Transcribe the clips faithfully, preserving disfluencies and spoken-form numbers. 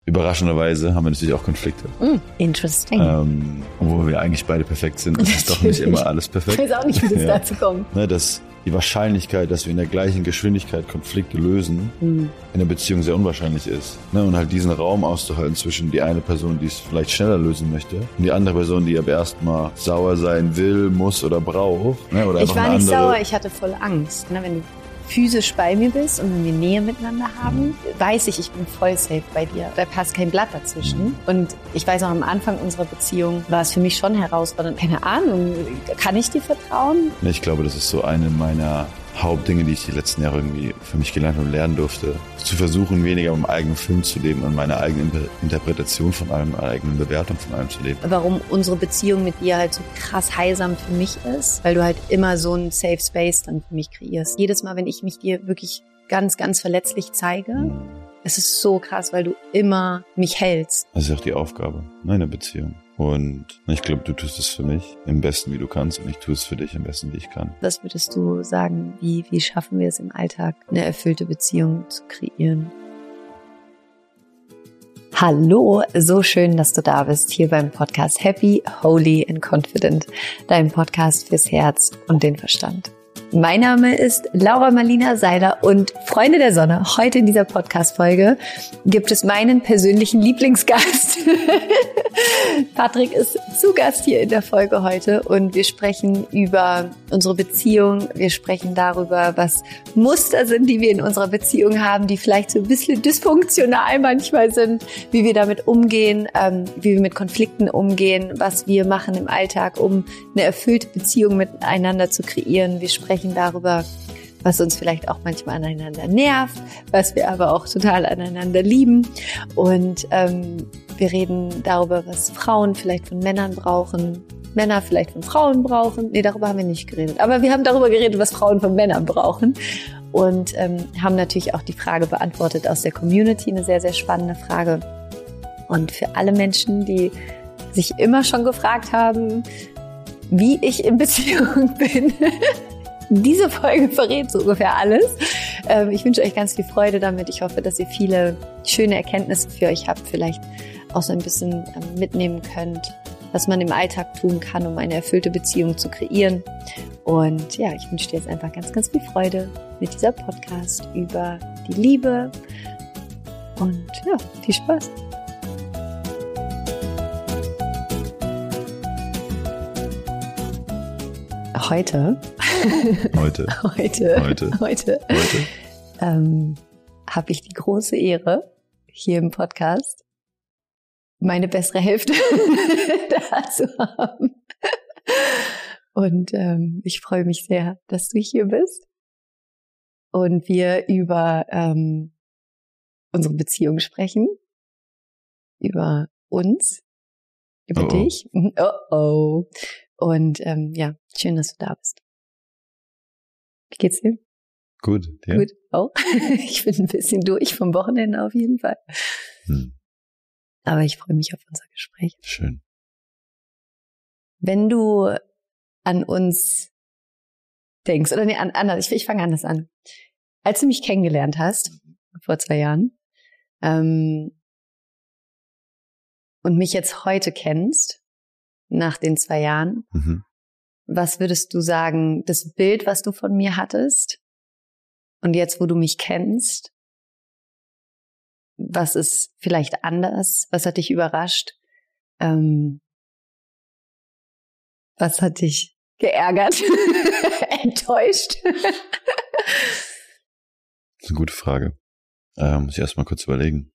Überraschenderweise haben wir natürlich auch Konflikte. Mm, interesting. Ähm, obwohl wir eigentlich beide perfekt sind, ist es doch nicht immer alles perfekt. Ich weiß auch nicht, wie das ja. dazu kommt. Ne, dass die Wahrscheinlichkeit, dass wir in der gleichen Geschwindigkeit Konflikte lösen, mm. in der Beziehung sehr unwahrscheinlich ist. Ne, und halt diesen Raum auszuhalten zwischen die eine Person, die es vielleicht schneller lösen möchte, und die andere Person, die aber erstmal sauer sein will, muss oder braucht. Ne, oder ich war nicht andere... sauer, ich hatte voll Angst. Ne, wenn du physisch bei mir bist und wenn wir Nähe miteinander haben, weiß ich, ich bin voll safe bei dir. Da passt kein Blatt dazwischen. Und ich weiß auch, am Anfang unserer Beziehung war es für mich schon herausfordernd. Keine Ahnung, kann ich dir vertrauen? Ich glaube, das ist so eine meiner Hauptdinge, die ich die letzten Jahre irgendwie für mich gelernt und lernen durfte. Zu versuchen, weniger im eigenen Film zu leben und meine eigene Interpretation von allem, meine eigene Bewertung von allem zu leben. Warum unsere Beziehung mit dir halt so krass heilsam für mich ist, weil du halt immer so einen Safe Space dann für mich kreierst. Jedes Mal, wenn ich mich dir wirklich ganz, ganz verletzlich zeige, mhm. es ist so krass, weil du immer mich hältst. Das ist auch die Aufgabe meiner Beziehung. Und ich glaube, du tust es für mich im besten, wie du kannst, und ich tue es für dich am besten, wie ich kann. Was würdest du sagen, wie, wie schaffen wir es im Alltag, eine erfüllte Beziehung zu kreieren? Hallo, so schön, dass du da bist, hier beim Podcast Happy, Holy and Confident, dein Podcast fürs Herz und den Verstand. Mein Name ist Laura Marlina Seiler und Freunde der Sonne, heute in dieser Podcast-Folge gibt es meinen persönlichen Lieblingsgast. Patrick ist zu Gast hier in der Folge heute und wir sprechen über unsere Beziehung. Wir sprechen darüber, was Muster sind, die wir in unserer Beziehung haben, die vielleicht so ein bisschen dysfunktional manchmal sind, wie wir damit umgehen, ähm, wie wir mit Konflikten umgehen, was wir machen im Alltag, um eine erfüllte Beziehung miteinander zu kreieren. Wir sprechen darüber, was uns vielleicht auch manchmal aneinander nervt, was wir aber auch total aneinander lieben. Und ähm, wir reden darüber, was Frauen vielleicht von Männern brauchen, Männer vielleicht von Frauen brauchen. Nee, darüber haben wir nicht geredet. Aber wir haben darüber geredet, was Frauen von Männern brauchen. Und ähm, haben natürlich auch die Frage beantwortet aus der Community, eine sehr, sehr spannende Frage. Und für alle Menschen, die sich immer schon gefragt haben, wie ich in Beziehung bin, diese Folge verrät so ungefähr alles. Ich wünsche euch ganz viel Freude damit. Ich hoffe, dass ihr viele schöne Erkenntnisse für euch habt, vielleicht auch so ein bisschen mitnehmen könnt, was man im Alltag tun kann, um eine erfüllte Beziehung zu kreieren. Und ja, ich wünsche dir jetzt einfach ganz, ganz viel Freude mit dieser Podcast über die Liebe. Und ja, viel Spaß. Heute, heute, heute, heute, heute, heute. Ähm, habe ich die große Ehre, hier im Podcast meine bessere Hälfte da zu haben. Und ähm, ich freue mich sehr, dass du hier bist und wir über ähm, unsere Beziehung sprechen, über uns, über oh dich. Oh oh. Und ähm, ja, schön, dass du da bist. Wie geht's dir? Gut, ja. Gut, auch. Ich bin ein bisschen durch vom Wochenende auf jeden Fall. Hm. Aber ich freue mich auf unser Gespräch. Schön. Wenn du an uns denkst, oder nee, an, anders, ich, ich fange anders an. Als du mich kennengelernt hast, vor zwei Jahren, ähm, und mich jetzt heute kennst, nach den zwei Jahren, mhm. was würdest du sagen, das Bild, was du von mir hattest und jetzt, wo du mich kennst, was ist vielleicht anders? Was hat dich überrascht? Ähm, was hat dich geärgert? Enttäuscht? Das ist eine gute Frage. Äh, muss ich erst mal kurz überlegen.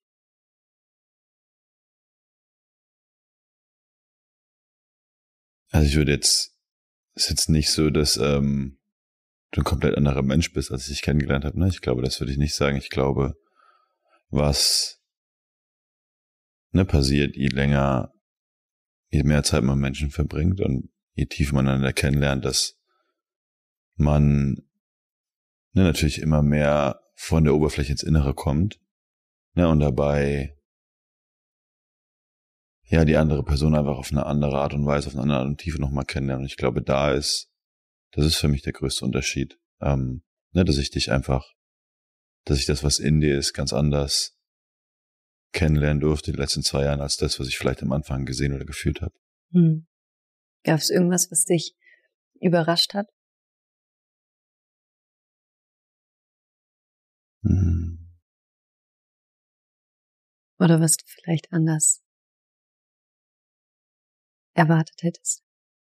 Also ich würde jetzt, es ist jetzt nicht so, dass ähm, du ein komplett anderer Mensch bist, als ich dich kennengelernt habe. Ne? Ich glaube, das würde ich nicht sagen. Ich glaube, was ne, passiert, je länger, je mehr Zeit man mit Menschen verbringt und je tiefer man einander kennenlernt, dass man ne, natürlich immer mehr von der Oberfläche ins Innere kommt, ne, und dabei ja die andere Person einfach auf eine andere Art und Weise, auf eine andere Art und Tiefe nochmal kennenlernen. Und ich glaube, da ist, das ist für mich der größte Unterschied, ähm, ne, dass ich dich einfach, dass ich das, was in dir ist, ganz anders kennenlernen durfte in den letzten zwei Jahren, als das, was ich vielleicht am Anfang gesehen oder gefühlt habe. Hm. Gab es irgendwas, was dich überrascht hat? Hm. Oder was du vielleicht anders erwartet hättest?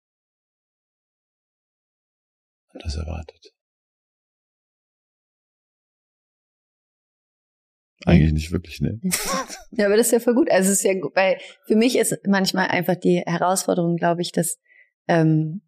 Anders erwartet. Eigentlich nicht wirklich, ne? Ja, aber das ist ja voll gut. Also es ist ja gut, weil für mich ist manchmal einfach die Herausforderung, glaube ich, dass ähm,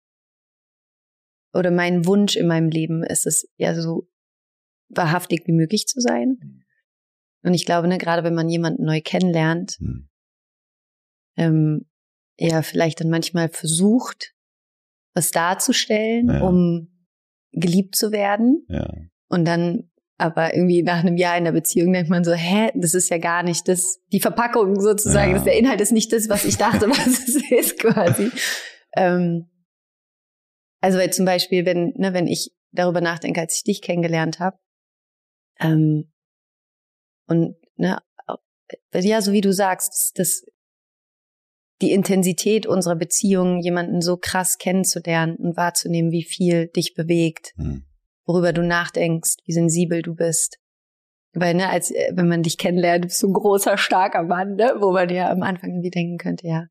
oder mein Wunsch in meinem Leben ist es, ja so wahrhaftig wie möglich zu sein. Und ich glaube, ne, gerade wenn man jemanden neu kennenlernt, Hm. ähm, ja vielleicht dann manchmal versucht, was darzustellen, Ja. um geliebt zu werden. Ja. Und dann aber irgendwie nach einem Jahr in der Beziehung denkt man so, hä, das ist ja gar nicht das, die Verpackung sozusagen, Ja. das, der Inhalt ist nicht das, was ich dachte, was es ist quasi. Ähm, also weil zum Beispiel, wenn, ne, wenn ich darüber nachdenke, als ich dich kennengelernt habe, ähm, und ne, ja, so wie du sagst, das, die Intensität unserer Beziehung, jemanden so krass kennenzulernen und wahrzunehmen, wie viel dich bewegt, Hm. worüber du nachdenkst, wie sensibel du bist. Weil, ne, als wenn man dich kennenlernt, bist du ein großer, starker Mann, ne, wo man ja am Anfang irgendwie denken könnte, ja,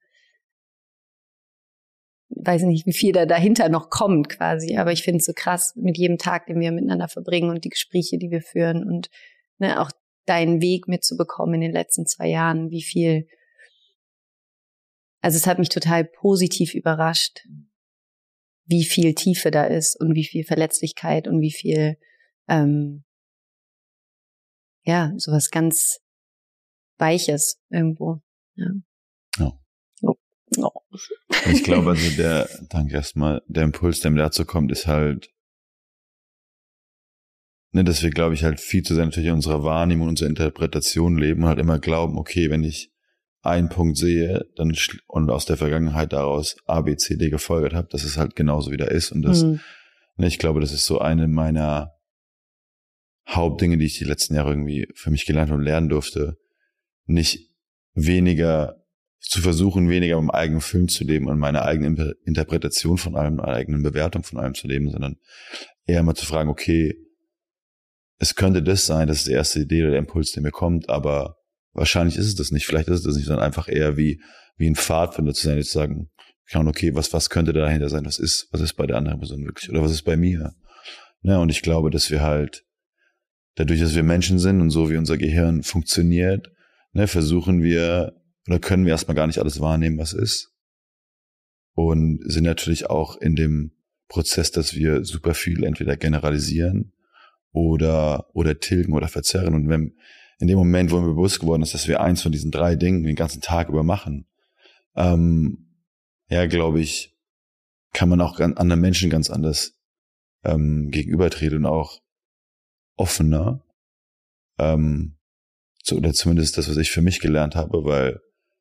weiß nicht, wie viel da dahinter noch kommt quasi, aber ich finde es so krass mit jedem Tag, den wir miteinander verbringen und die Gespräche, die wir führen und ne, auch deinen Weg mitzubekommen in den letzten zwei Jahren, wie viel, also es hat mich total positiv überrascht, wie viel Tiefe da ist und wie viel Verletzlichkeit und wie viel, ähm, ja, sowas ganz Weiches irgendwo. Ja. Ja. Oh. Oh. Ich glaube, also der, danke erstmal, der Impuls, der mir dazu kommt, ist halt, ne, dass wir, glaube ich, halt viel zu sehr natürlich in unserer Wahrnehmung, unserer Interpretation leben und halt immer glauben, okay, wenn ich einen Punkt sehe, dann und aus der Vergangenheit daraus A, B, C, D gefolgert habe, dass es halt genauso wieder ist. Und das, Mhm. ne, ich glaube, das ist so eine meiner Hauptdinge, die ich die letzten Jahre irgendwie für mich gelernt und lernen durfte, nicht weniger zu versuchen, weniger im eigenen Film zu leben und meine eigene Interpretation von allem, meine eigene Bewertung von allem zu leben, sondern eher mal zu fragen, okay, es könnte das sein, das ist die erste Idee oder der Impuls, der mir kommt, aber wahrscheinlich ist es das nicht, vielleicht ist es das nicht, sondern einfach eher wie wie ein Pfadfinder zu sein, jetzt zu sagen, okay, was was könnte da dahinter sein, was ist, was ist bei der anderen Person wirklich oder was ist bei mir? Ja, und ich glaube, dass wir halt dadurch, dass wir Menschen sind und so wie unser Gehirn funktioniert, ne, versuchen wir oder können wir erstmal gar nicht alles wahrnehmen, was ist. Und sind natürlich auch in dem Prozess, dass wir super viel entweder generalisieren oder oder tilgen oder verzerren. Und wenn in dem Moment, wo mir bewusst geworden ist, dass wir eins von diesen drei Dingen den ganzen Tag über machen, ähm, ja, glaube ich, kann man auch ganz, anderen Menschen ganz anders ähm, gegenübertreten und auch offener. Ähm, so, oder zumindest das, was ich für mich gelernt habe, weil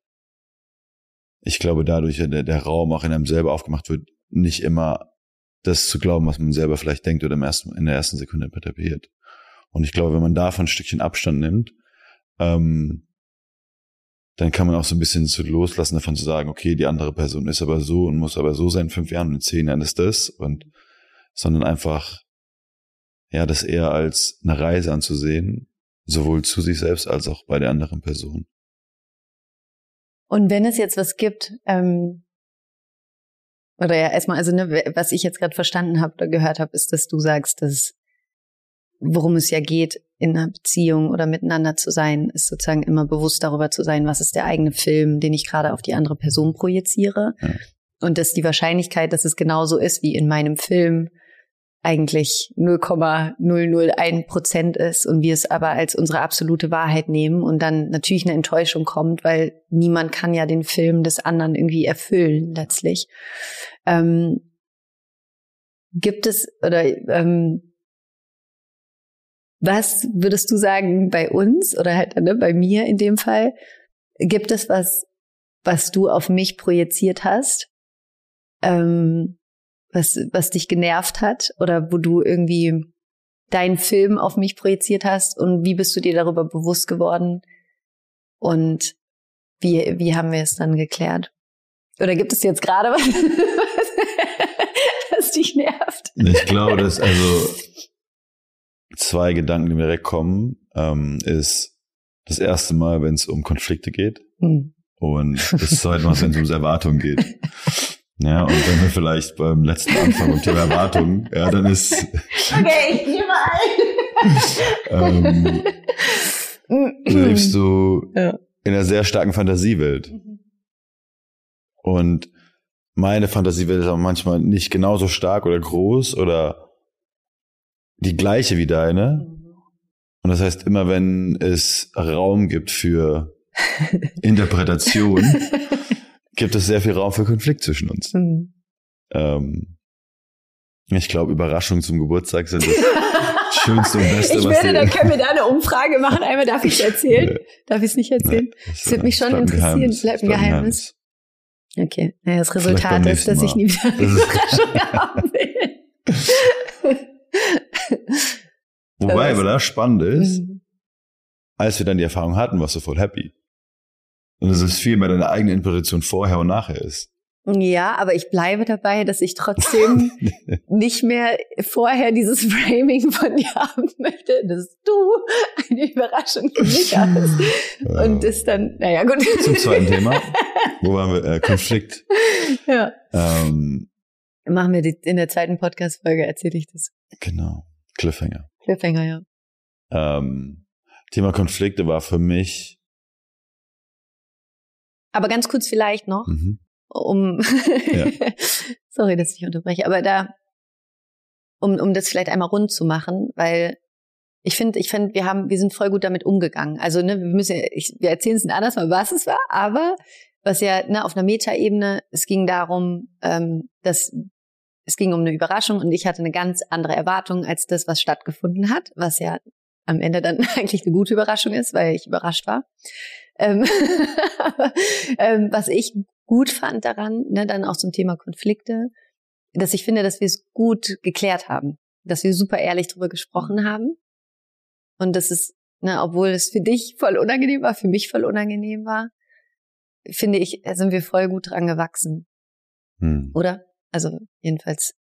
ich glaube, dadurch der, der Raum auch in einem selber aufgemacht wird, nicht immer das zu glauben, was man selber vielleicht denkt oder im ersten, in der ersten Sekunde interpretiert. Und ich glaube, wenn man davon ein Stückchen Abstand nimmt, ähm, dann kann man auch so ein bisschen zu loslassen davon zu sagen, okay, die andere Person ist aber so und muss aber so sein, in fünf Jahren und in zehn Jahren ist das und, sondern einfach, ja, das eher als eine Reise anzusehen, sowohl zu sich selbst als auch bei der anderen Person. Und wenn es jetzt was gibt, ähm, oder ja erstmal, also ne, was ich jetzt gerade verstanden habe oder gehört habe, ist, dass du sagst, dass worum es ja geht, in einer Beziehung oder miteinander zu sein, ist sozusagen immer bewusst darüber zu sein, was ist der eigene Film, den ich gerade auf die andere Person projiziere. Ja. Und dass die Wahrscheinlichkeit, dass es genauso ist wie in meinem Film, eigentlich null Komma null null eins Prozent ist und wir es aber als unsere absolute Wahrheit nehmen und dann natürlich eine Enttäuschung kommt, weil niemand kann ja den Film des anderen irgendwie erfüllen letztlich. Ähm, gibt es oder ähm, was würdest du sagen bei uns oder halt ne, bei mir in dem Fall, gibt es was, was du auf mich projiziert hast, ähm, was, was dich genervt hat oder wo du irgendwie deinen Film auf mich projiziert hast und wie bist du dir darüber bewusst geworden, Und wie, wie haben wir es dann geklärt? Oder gibt es jetzt gerade was, was dich nervt? Ich glaube, dass also zwei Gedanken, die mir direkt kommen, ähm, ist das erste Mal, wenn es um Konflikte geht hm. und das zweite Mal, wenn es um Erwartungen geht. Ja, und wenn wir vielleicht beim letzten Anfang um Thema Erwartungen, ja, dann ist... Okay, ich nehme ein. ähm, lebst du ja. in einer sehr starken Fantasiewelt. Und meine Fantasiewelt ist aber manchmal nicht genauso stark oder groß oder die gleiche wie deine. Und das heißt, immer wenn es Raum gibt für Interpretation, gibt es sehr viel Raum für Konflikt zwischen uns. Mhm. Ähm, ich glaube, Überraschungen zum Geburtstag sind das Schönste und Beste. Ich was würde, dann können wir da eine Umfrage machen. Einmal darf ich es erzählen? Nee. Darf ich es nicht erzählen? Nee, das, das würde mich schon interessieren. Es bleibt ein Geheimnis. Okay. Naja, das Resultat ist, dass ich nie wieder eine Überraschung haben will. Wobei, aber das spannend ist, mhm. als wir dann die Erfahrung hatten, warst du voll happy. Und es ist viel mehr deine eigene Interpretation vorher und nachher ist. Ja, aber ich bleibe dabei, dass ich trotzdem nicht mehr vorher dieses Framing von dir haben möchte, dass du eine Überraschung für mich hast. Ja. Und ist dann, naja, gut. Zum zweiten Thema. Wo waren wir? Äh, Konflikt. Ja. Ähm, Machen wir die, in der zweiten Podcast-Folge, erzähle ich das. Genau. Cliffhanger. Cliffhanger, ja. Ähm, Thema Konflikte war für mich. Aber ganz kurz vielleicht noch. Mhm. Um, ja. Sorry, dass ich unterbreche, aber da, um, um das vielleicht einmal rund zu machen, weil ich finde, ich finde, wir haben, wir sind voll gut damit umgegangen. Also, ne, wir müssen, ich, wir erzählen es ein anderes Mal, was es war, aber was ja, ne, auf einer Metaebene, es ging darum, ähm, dass, es ging um eine Überraschung und ich hatte eine ganz andere Erwartung als das, was stattgefunden hat, was ja am Ende dann eigentlich eine gute Überraschung ist, weil ich überrascht war. Ähm, ähm, was ich gut fand daran, ne, dann auch zum Thema Konflikte, dass ich finde, dass wir es gut geklärt haben, dass wir super ehrlich drüber gesprochen haben und dass es, ne, obwohl es für dich voll unangenehm war, für mich voll unangenehm war, finde ich, sind wir voll gut dran gewachsen. Hm. Oder? Also jedenfalls.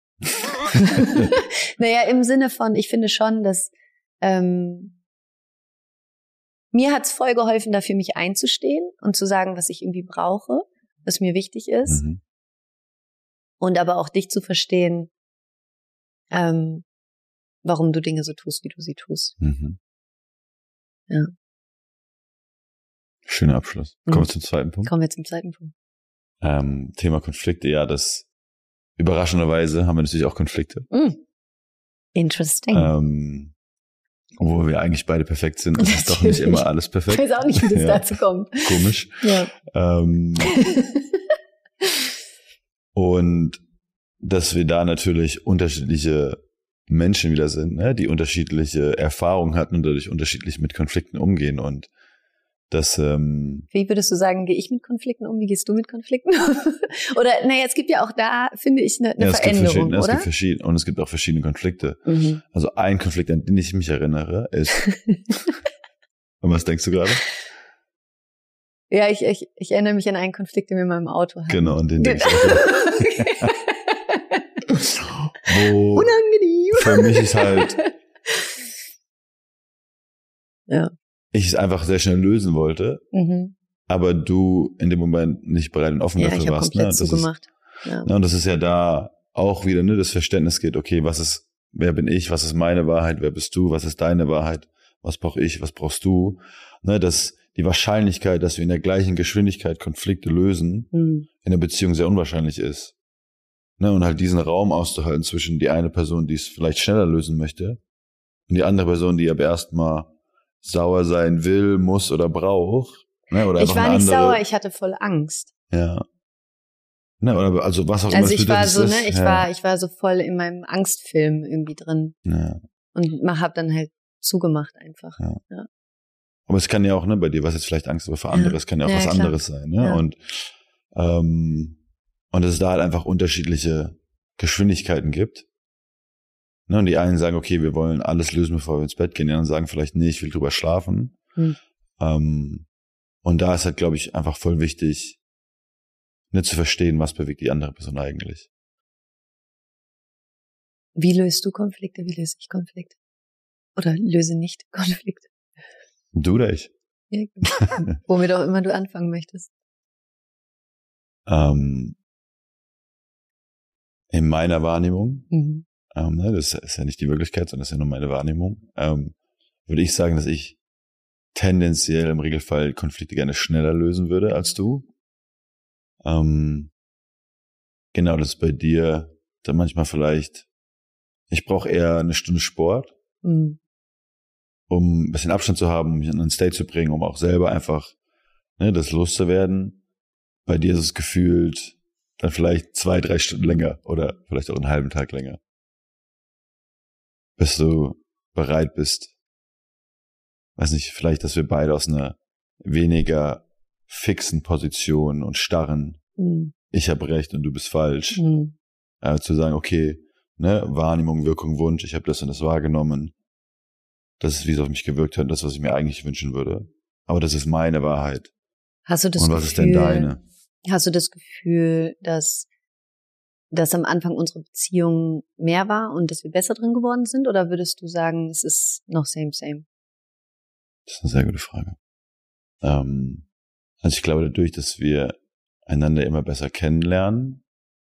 Naja, im Sinne von, ich finde schon, dass ähm, mir hat's voll geholfen, dafür mich einzustehen und zu sagen, was ich irgendwie brauche, was mir wichtig ist. Mhm. Und aber auch dich zu verstehen, ähm, warum du Dinge so tust, wie du sie tust. Mhm. Ja. Schöner Abschluss. Kommen mhm. wir zum zweiten Punkt. Kommen wir zum zweiten Punkt. Ähm, Thema Konflikte, ja, das überraschenderweise haben wir natürlich auch Konflikte. Mhm. Interesting. Ähm, Obwohl wir eigentlich beide perfekt sind, ist es doch nicht immer alles perfekt. Ich weiß auch nicht, wie das ja. dazu kommt. Komisch. Ja. Ähm, und dass wir da natürlich unterschiedliche Menschen wieder sind, ne, die unterschiedliche Erfahrungen hatten und dadurch unterschiedlich mit Konflikten umgehen. Und das. Ähm, Wie würdest du sagen, gehe ich mit Konflikten um? Wie gehst du mit Konflikten um? Oder, naja, es gibt ja auch da, finde ich, eine, eine ja, Veränderung, oder? Es gibt verschiedene, und es gibt auch verschiedene Konflikte. Mhm. Also ein Konflikt, an den ich mich erinnere, ist. Und was denkst du gerade? Ja, ich, ich, ich erinnere mich an einen Konflikt, den wir mal im Auto hatten. Genau, an den genau. denke ich auch. Wo unangenehm. Für mich ist halt. Ja. Ich es einfach sehr schnell lösen wollte, mhm. aber du in dem Moment nicht bereit und offen ja, dafür ich warst. Ne? Das zugemacht. ist, ja. ne, und das ist ja da auch wieder, ne, das Verständnis geht, okay, was ist, wer bin ich, was ist meine Wahrheit, wer bist du, was ist deine Wahrheit, was brauche ich, was brauchst du, ne, dass die Wahrscheinlichkeit, dass wir in der gleichen Geschwindigkeit Konflikte lösen, mhm. in der Beziehung sehr unwahrscheinlich ist. Ne, und halt diesen Raum auszuhalten zwischen die eine Person, die es vielleicht schneller lösen möchte, und die andere Person, die aber erstmal sauer sein will, muss oder braucht. Ne, oder ich war eine nicht andere, sauer, ich hatte voll Angst. Ja. Ne, oder also was auch immer. Also ich war so, ist, ne, ich ja. war, ich war so voll in meinem Angstfilm irgendwie drin. Ja. Und man hab dann halt zugemacht einfach. Ja. Ja. Aber es kann ja auch, ne, bei dir, was jetzt vielleicht Angst, aber für andere, es ja. kann ja auch ja, was klar. anderes sein, ne? Ja. Und ähm, und dass es da halt einfach unterschiedliche Geschwindigkeiten gibt. Ne, und die einen sagen, okay, wir wollen alles lösen, bevor wir ins Bett gehen. Die anderen sagen vielleicht, nee, ich will drüber schlafen. Hm. Ähm, Und da ist halt, glaube ich, einfach voll wichtig, nicht zu verstehen, was bewegt die andere Person eigentlich. Wie löst du Konflikte? Wie löse ich Konflikte? Oder löse nicht Konflikte? Du oder ich? Ja, womit auch immer du anfangen möchtest. Ähm, in meiner Wahrnehmung, Mhm. ähm, ne, das ist ja nicht die Wirklichkeit, sondern das ist ja nur meine Wahrnehmung, ähm, würde ich sagen, dass ich tendenziell im Regelfall Konflikte gerne schneller lösen würde als du. Ähm, genau, das ist bei dir dann manchmal vielleicht, ich brauche eher eine Stunde Sport, Mhm. um ein bisschen Abstand zu haben, um mich in einen State zu bringen, um auch selber einfach ne, das loszuwerden. Bei dir ist es gefühlt dann vielleicht zwei, drei Stunden länger oder vielleicht auch einen halben Tag länger. Bis du bereit bist, weiß nicht, vielleicht, dass wir beide aus einer weniger fixen Position und starren, Mhm. ich habe recht und du bist falsch, Mhm. äh, zu sagen, okay, ne, Wahrnehmung, Wirkung, Wunsch, ich habe das und das wahrgenommen, das ist, wie es auf mich gewirkt hat, das, was ich mir eigentlich wünschen würde. Aber das ist meine Wahrheit. Hast du das Und was Gefühl, ist denn deine? Hast du das Gefühl, dass, dass am Anfang unsere Beziehung mehr war und dass wir besser drin geworden sind? Oder würdest du sagen, es ist noch same, same? Das ist eine sehr gute Frage. Ähm, also ich glaube, dadurch, dass wir einander immer besser kennenlernen,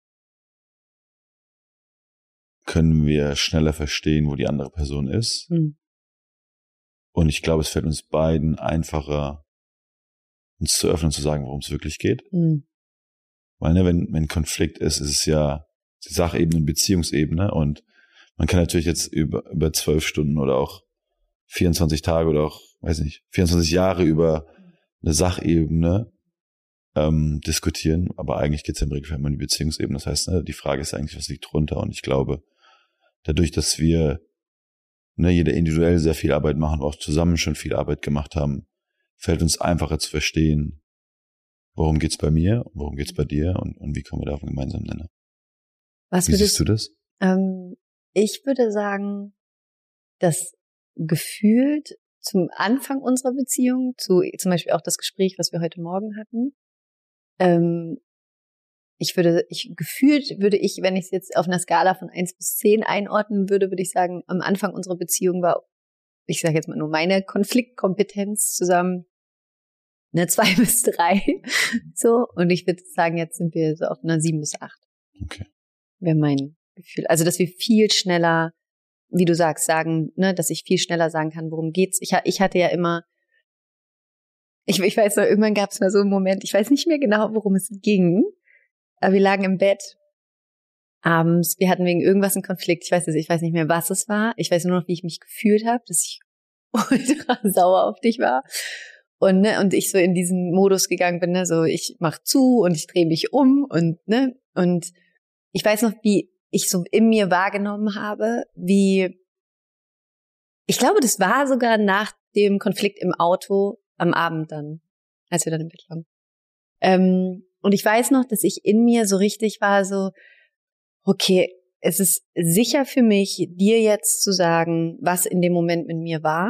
können wir schneller verstehen, wo die andere Person ist. Hm. Und ich glaube, es fällt uns beiden einfacher, uns zu öffnen und zu sagen, worum es wirklich geht. Hm. Weil ne, wenn, wenn Konflikt ist, ist es ja die Sachebene und Beziehungsebene. Und man kann natürlich jetzt über über zwölf Stunden oder auch vierundzwanzig Tage oder auch, weiß nicht, vierundzwanzig Jahre über eine Sachebene ähm, diskutieren. Aber eigentlich geht es ja im Regelfall immer um die Beziehungsebene. Das heißt, ne, die Frage ist eigentlich, was liegt drunter? Und ich glaube, dadurch, dass wir ne, jeder individuell sehr viel Arbeit machen, aber auch zusammen schon viel Arbeit gemacht haben, fällt uns einfacher zu verstehen, worum geht's bei mir, worum geht's bei dir und, und wie kommen wir da auf einen gemeinsamen Nenner. Was Wie würdest, siehst du das? Ähm, ich würde sagen, dass gefühlt zum Anfang unserer Beziehung, zu zum Beispiel auch das Gespräch, was wir heute Morgen hatten, ähm, ich würde, ich gefühlt würde ich, wenn ich es jetzt auf einer Skala von eins bis zehn einordnen würde, würde ich sagen, am Anfang unserer Beziehung war, ich sage jetzt mal nur meine Konfliktkompetenz zusammen, eine zwei bis drei, so. Und ich würde sagen, jetzt sind wir so auf einer sieben bis acht. Okay. Wäre mein Gefühl. Also, dass wir viel schneller, wie du sagst, sagen, ne, dass ich viel schneller sagen kann, worum geht's. Ich, ich hatte ja immer, ich, ich weiß noch, irgendwann gab es mal so einen Moment, ich weiß nicht mehr genau, worum es ging, aber wir lagen im Bett abends, wir hatten wegen irgendwas einen Konflikt, ich weiß es, ich weiß nicht mehr, was es war. Ich weiß nur noch, wie ich mich gefühlt habe, dass ich ultra sauer auf dich war. Und, ne, und ich so in diesen Modus gegangen bin, ne, so ich mach zu und ich drehe mich um und, ne, und ich weiß noch, wie ich so in mir wahrgenommen habe, wie, ich glaube, das war sogar nach dem Konflikt im Auto am Abend dann, als wir dann im Bett lagen. Ähm, und ich weiß noch, dass ich in mir so richtig war, so, okay, es ist sicher für mich, dir jetzt zu sagen, was in dem Moment mit mir war.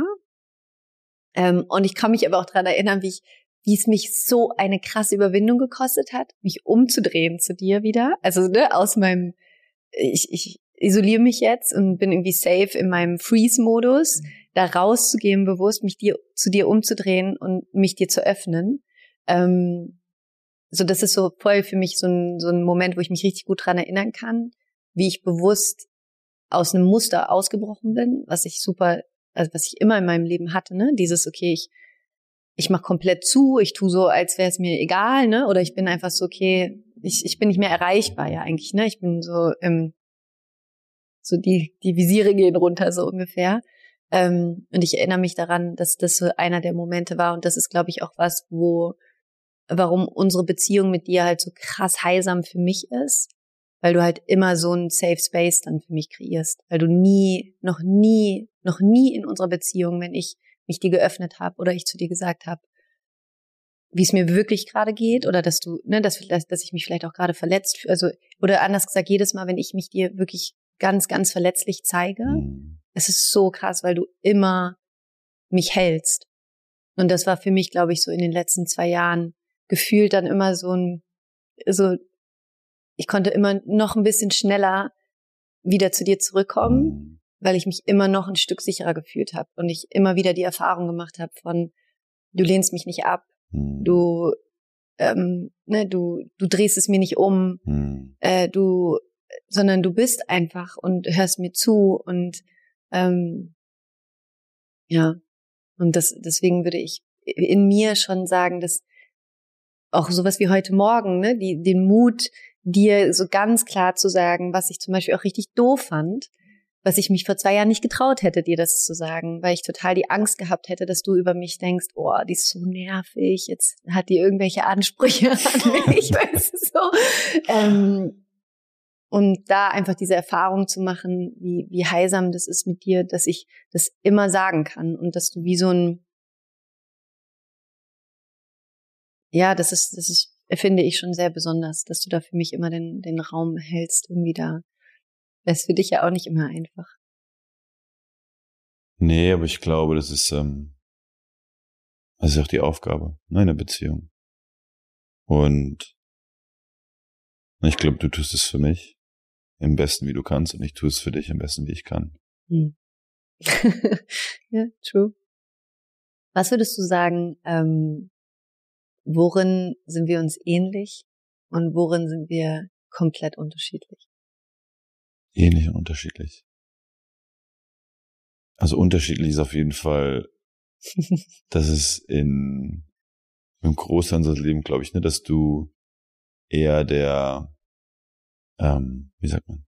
Ähm, und ich kann mich aber auch daran erinnern, wie ich, wie es mich so eine krasse Überwindung gekostet hat, mich umzudrehen zu dir wieder. Also ne, aus meinem, ich, ich isoliere mich jetzt und bin irgendwie safe in meinem Freeze-Modus, da rauszugehen, bewusst mich dir zu dir umzudrehen und mich dir zu öffnen. Ähm, so, das ist so voll für mich so ein, so ein Moment, wo ich mich richtig gut dran erinnern kann, wie ich bewusst aus einem Muster ausgebrochen bin, was ich super, also was ich immer in meinem Leben hatte, ne, dieses, okay, ich, ich mach komplett zu, ich tu so, als wäre es mir egal, ne, oder ich bin einfach so, okay, ich, ich bin nicht mehr erreichbar, ja, eigentlich, ne, ich bin so, ähm, so die, die Visiere gehen runter, so ungefähr. Ähm, und ich erinnere mich daran, dass das so einer der Momente war und das ist, glaube ich, auch was, wo, warum unsere Beziehung mit dir halt so krass heilsam für mich ist, weil du halt immer so einen Safe Space dann für mich kreierst, weil du nie, noch nie, noch nie in unserer Beziehung, wenn ich mich dir geöffnet habe oder ich zu dir gesagt habe, wie es mir wirklich gerade geht oder dass du, ne, dass, dass, dass ich mich vielleicht auch gerade verletzt fühle, also, oder anders gesagt, jedes Mal, wenn ich mich dir wirklich ganz, ganz verletzlich zeige, Mhm. es ist so krass, weil du immer mich hältst. Und das war für mich, glaube ich, so in den letzten zwei Jahren gefühlt dann immer so ein, so, ich konnte immer noch ein bisschen schneller wieder zu dir zurückkommen, Mhm. weil ich mich immer noch ein Stück sicherer gefühlt habe und ich immer wieder die Erfahrung gemacht habe von, du lehnst mich nicht ab, Mhm. du, ähm, ne, du, du drehst es mir nicht um, Mhm. äh, du, sondern du bist einfach und hörst mir zu und ähm, ja, und das, deswegen würde ich in mir schon sagen, dass auch sowas wie heute Morgen, ne, die, den Mut, dir so ganz klar zu sagen, was ich zum Beispiel auch richtig doof fand, was ich mich vor zwei Jahren nicht getraut hätte, dir das zu sagen, weil ich total die Angst gehabt hätte, dass du über mich denkst, oh, die ist so nervig, jetzt hat die irgendwelche Ansprüche an mich, weißt du, so. Ähm, und da einfach diese Erfahrung zu machen, wie, wie heilsam das ist mit dir, dass ich das immer sagen kann und dass du wie so ein, ja, das ist, das ist, finde ich schon sehr besonders, dass du da für mich immer den, den Raum hältst, irgendwie da. Das ist für dich ja auch nicht immer einfach. Nee, aber ich glaube, das ist, ähm, das ist auch die Aufgabe, ne, in der Beziehung. Und ich glaube, du tust es für mich im besten, wie du kannst, und ich tue es für dich im besten, wie ich kann. Hm. Ja, true. Was würdest du sagen, ähm, worin sind wir uns ähnlich und worin sind wir komplett unterschiedlich? Ähnlich und unterschiedlich. Also unterschiedlich ist auf jeden Fall, dass es in im Großteil unseres Lebens, glaube ich, ne, dass du eher der, ähm, wie sagt man,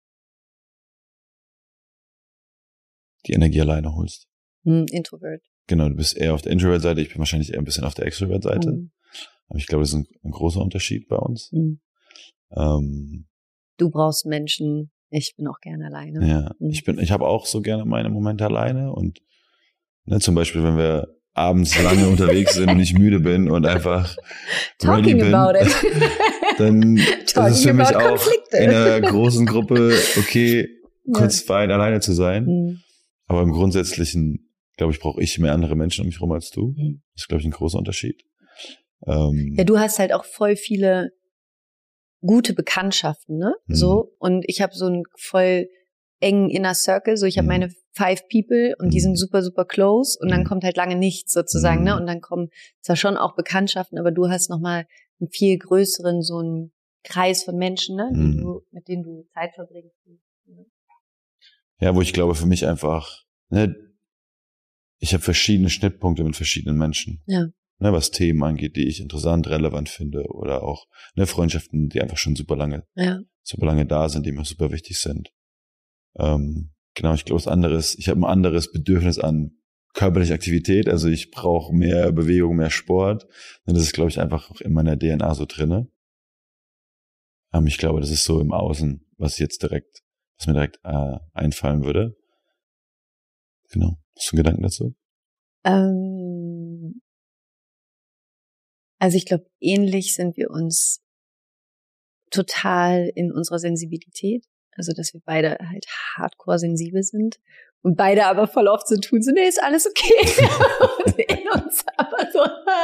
die Energie alleine holst. Hm, Introvert. Genau, du bist eher auf der Introvert-Seite, ich bin wahrscheinlich eher ein bisschen auf der Extrovert-Seite. Hm. Aber ich glaube, das ist ein, ein großer Unterschied bei uns. Hm. Ähm, Du brauchst Menschen, ich bin auch gerne alleine. ja, Hm. ich bin, ich habe auch so gerne meine Momente alleine und ne, zum Beispiel, wenn wir abends lange unterwegs sind und ich müde bin und einfach ready Talking bin, about it. dann ist Talking es für mich about auch Konflikte. in einer großen Gruppe okay, kurz Ja. fein alleine zu sein. Hm. Aber im Grundsätzlichen, glaube ich, brauche ich mehr andere Menschen um mich herum als du. Hm. Das ist, glaube ich, ein großer Unterschied. Ähm, Ja, du hast halt auch voll viele gute Bekanntschaften, ne? Mhm. So. Und ich habe so einen voll engen Inner Circle. So, ich habe Mhm. meine five people und die Mhm. sind super, super close. Und dann Mhm. kommt halt lange nichts sozusagen, Mhm. ne? Und dann kommen zwar schon auch Bekanntschaften, aber du hast nochmal einen viel größeren, so einen Kreis von Menschen, ne? Die Mhm. du, mit denen du Zeit verbringst. ja, wo ich glaube, für mich einfach, ne, ich habe verschiedene Schnittpunkte mit verschiedenen Menschen. Ja. Ne, was Themen angeht, die ich interessant, relevant finde, oder auch ne, Freundschaften, die einfach schon super lange, Ja. super lange da sind, die mir super wichtig sind. Ähm, genau, ich glaube, was anderes, ich habe ein anderes Bedürfnis an körperlicher Aktivität, also ich brauche mehr Bewegung, mehr Sport. Und das ist, glaube ich, einfach auch in meiner D N A so drinne. Ähm, ich glaube, das ist so im Außen, was jetzt direkt, was mir direkt äh, einfallen würde. Genau. Hast du einen Gedanken dazu? Ähm, also ich glaube, ähnlich sind wir uns total in unserer Sensibilität. Also, dass wir beide halt hardcore sensibel sind und beide aber voll oft so tun, so, nee, ist alles okay. Und in uns aber so,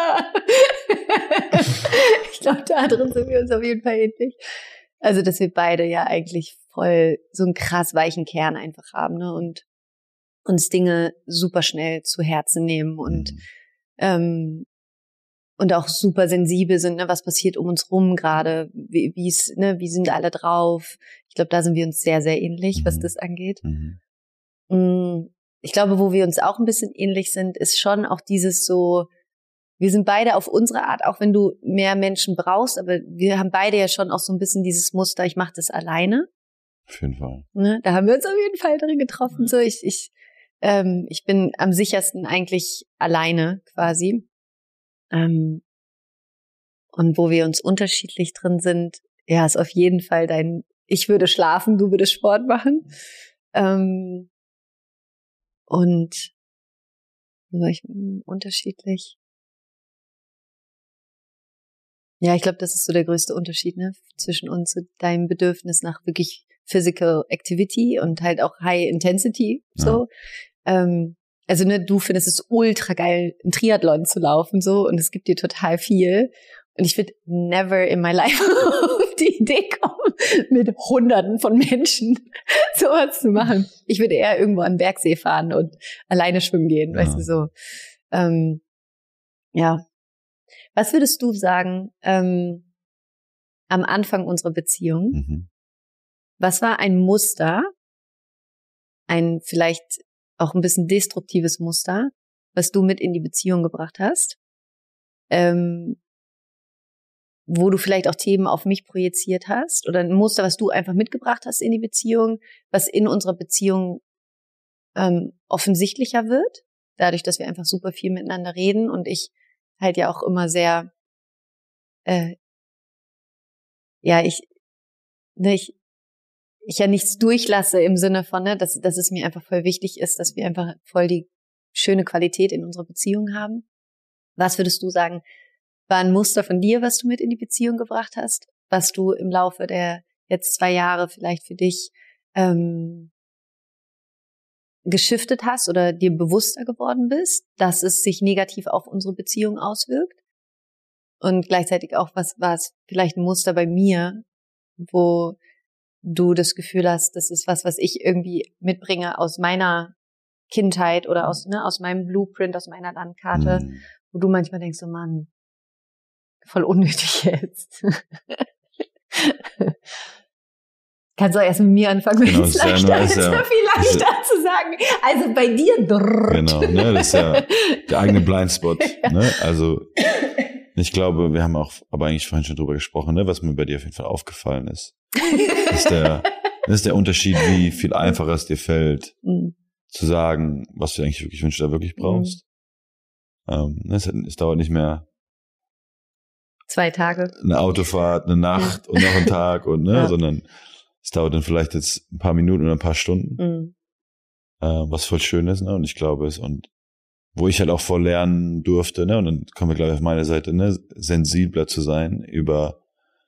ich glaube, da drin sind wir uns auf jeden Fall ähnlich. Also, dass wir beide ja eigentlich voll so einen krass weichen Kern einfach haben, ne, und uns Dinge super schnell zu Herzen nehmen und, Mhm. ähm, und auch super sensibel sind, ne, was passiert um uns rum gerade, wie wie's, ne, wie sind alle drauf. Ich glaube, da sind wir uns sehr, sehr ähnlich, was Mhm. das angeht. Mhm. Ich glaube, wo wir uns auch ein bisschen ähnlich sind, ist schon auch dieses so, wir sind beide auf unsere Art, auch wenn du mehr Menschen brauchst, aber wir haben beide ja schon auch so ein bisschen dieses Muster, ich mache das alleine. Auf jeden Fall. Ne? Da haben wir uns auf jeden Fall drin getroffen. So, ich, ich, ähm, ich bin am sichersten eigentlich alleine quasi. Ähm, und wo wir uns unterschiedlich drin sind, ja, ist auf jeden Fall dein, ich würde schlafen, du würdest Sport machen. Ähm, und wo war ich unterschiedlich? Ja, ich glaube, das ist so der größte Unterschied, ne, zwischen uns, so deinem Bedürfnis nach wirklich Physical Activity und halt auch High Intensity, so. Ja. Ähm, also ne, du findest es ultra geil, einen Triathlon zu laufen so und es gibt dir total viel. Und ich würde never in my life auf die Idee kommen, mit Hunderten von Menschen sowas zu machen. Ich würde eher irgendwo an den Bergsee fahren und alleine schwimmen gehen, ja. Weißt du, so. Ähm, ja. Was würdest du sagen, ähm, am Anfang unserer Beziehung, mhm. was war ein Muster, ein vielleicht auch ein bisschen destruktives Muster, was du mit in die Beziehung gebracht hast, ähm, wo du vielleicht auch Themen auf mich projiziert hast oder ein Muster, was du einfach mitgebracht hast in die Beziehung, was in unserer Beziehung ähm, offensichtlicher wird, dadurch, dass wir einfach super viel miteinander reden und ich halt ja auch immer sehr, äh, ja, ich, ne, ich, ich ja nichts durchlasse im Sinne von, ne, dass, dass es mir einfach voll wichtig ist, dass wir einfach voll die schöne Qualität in unserer Beziehung haben. Was würdest du sagen, war ein Muster von dir, was du mit in die Beziehung gebracht hast, was du im Laufe der jetzt zwei Jahre vielleicht für dich ähm, geschiftet hast oder dir bewusster geworden bist, dass es sich negativ auf unsere Beziehung auswirkt? Und gleichzeitig auch, was war es vielleicht ein Muster bei mir, wo du das Gefühl hast, das ist was, was ich irgendwie mitbringe aus meiner Kindheit oder aus, ne, aus meinem Blueprint, aus meiner Landkarte, mhm. wo du manchmal denkst, so Mann, voll unnötig jetzt. Kannst du auch erst mit mir anfangen, genau, ist leichter, ja, ist ja viel leichter ja, zu sagen. Also bei dir. Drrrt. Genau, ne, das ist ja der eigene Blindspot. Ne? Also ich glaube, wir haben auch, aber eigentlich vorhin schon drüber gesprochen, ne, was mir bei dir auf jeden Fall aufgefallen ist. Das ist der, das ist der Unterschied, wie viel einfacher es dir fällt, mhm. zu sagen, was du eigentlich wirklich wünschst, da wirklich brauchst. Mhm. Ähm, es, es dauert nicht mehr zwei Tage. Eine Autofahrt, eine Nacht ja. und noch einen Tag und ne, ja. sondern es dauert dann vielleicht jetzt ein paar Minuten oder ein paar Stunden, mhm. äh, was voll schön ist, ne? Und ich glaube es und wo ich halt auch voll lernen durfte, ne? Und dann kommen wir gleich auf meine Seite, ne, sensibler zu sein über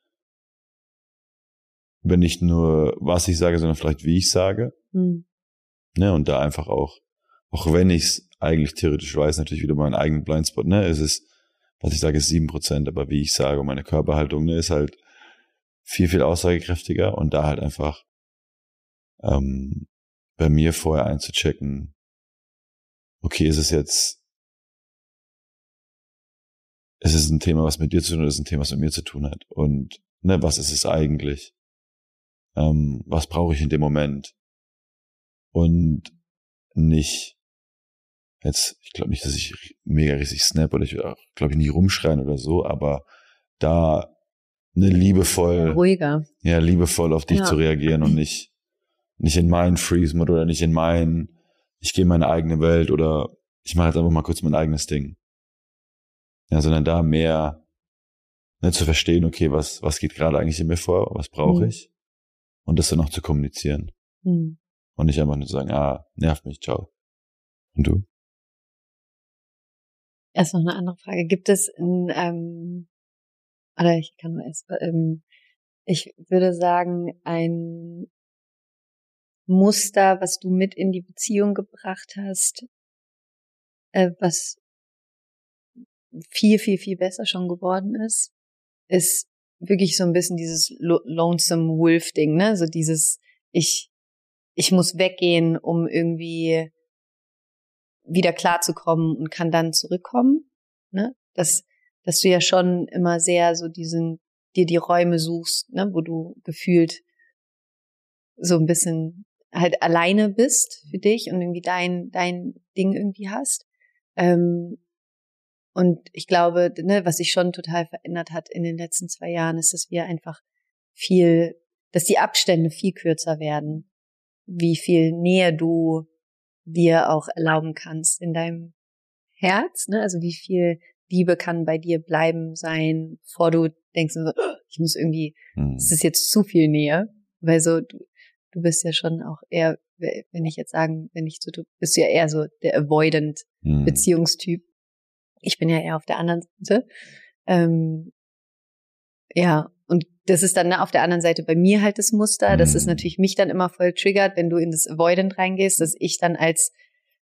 über nicht nur was ich sage, sondern vielleicht wie ich sage, mhm. ne? Und da einfach auch, auch wenn ich es eigentlich theoretisch weiß, natürlich wieder meinen eigenen Blindspot, ne? Es ist was ich sage, ist sieben Prozent, aber wie ich sage, meine Körperhaltung ne, ist halt viel, viel aussagekräftiger und da halt einfach ähm, bei mir vorher einzuchecken, okay, ist es jetzt, ist es ein Thema, was mit dir zu tun hat, ist es ein Thema, was mit mir zu tun hat und ne, was ist es eigentlich? Ähm, was brauche ich in dem Moment? Und nicht jetzt, ich glaube nicht, dass ich mega richtig snap oder ich will auch, glaube ich, nie rumschreien oder so, aber da ne, liebevoll, ruhiger, ja, liebevoll auf dich ja. zu reagieren und nicht, nicht in meinen Freeze-Mode oder nicht in meinen, ich gehe in meine eigene Welt oder ich mache jetzt einfach mal kurz mein eigenes Ding. Ja, sondern da mehr ne, zu verstehen, okay, was, was geht gerade eigentlich in mir vor, was brauche mhm. ich und das dann auch zu kommunizieren. Mhm. Und nicht einfach nur zu sagen, ah, nervt mich, ciao. Und du? Erst noch eine andere Frage. Gibt es ein, ähm, oder ich kann nur erst, ähm, ich würde sagen, ein Muster, was du mit in die Beziehung gebracht hast, äh, was viel, viel, viel besser schon geworden ist, ist wirklich so ein bisschen dieses Lo- Lonesome Wolf Ding, ne? So dieses, ich, ich muss weggehen, um irgendwie wieder klarzukommen und kann dann zurückkommen, ne? Das, dass du ja schon immer sehr so diesen, dir die Räume suchst, ne? Wo du gefühlt so ein bisschen halt alleine bist für dich und irgendwie dein, dein Ding irgendwie hast. Ähm, und ich glaube, ne, was sich schon total verändert hat in den letzten zwei Jahren, ist, dass wir einfach viel, dass die Abstände viel kürzer werden, wie viel Nähe du dir auch erlauben kannst in deinem Herz, ne? Also wie viel Liebe kann bei dir bleiben sein, bevor du denkst, so, ich muss irgendwie, hm. es ist jetzt zu viel Nähe, weil so du, du bist ja schon auch eher, wenn ich jetzt sagen, wenn ich so, du bist ja eher so der avoidant hm. Beziehungstyp. Ich bin ja eher auf der anderen Seite. Ähm, ja, und das ist dann ne, auf der anderen Seite bei mir halt das Muster. Das ist natürlich mich dann immer voll triggert, wenn du in das Avoidant reingehst, dass ich dann als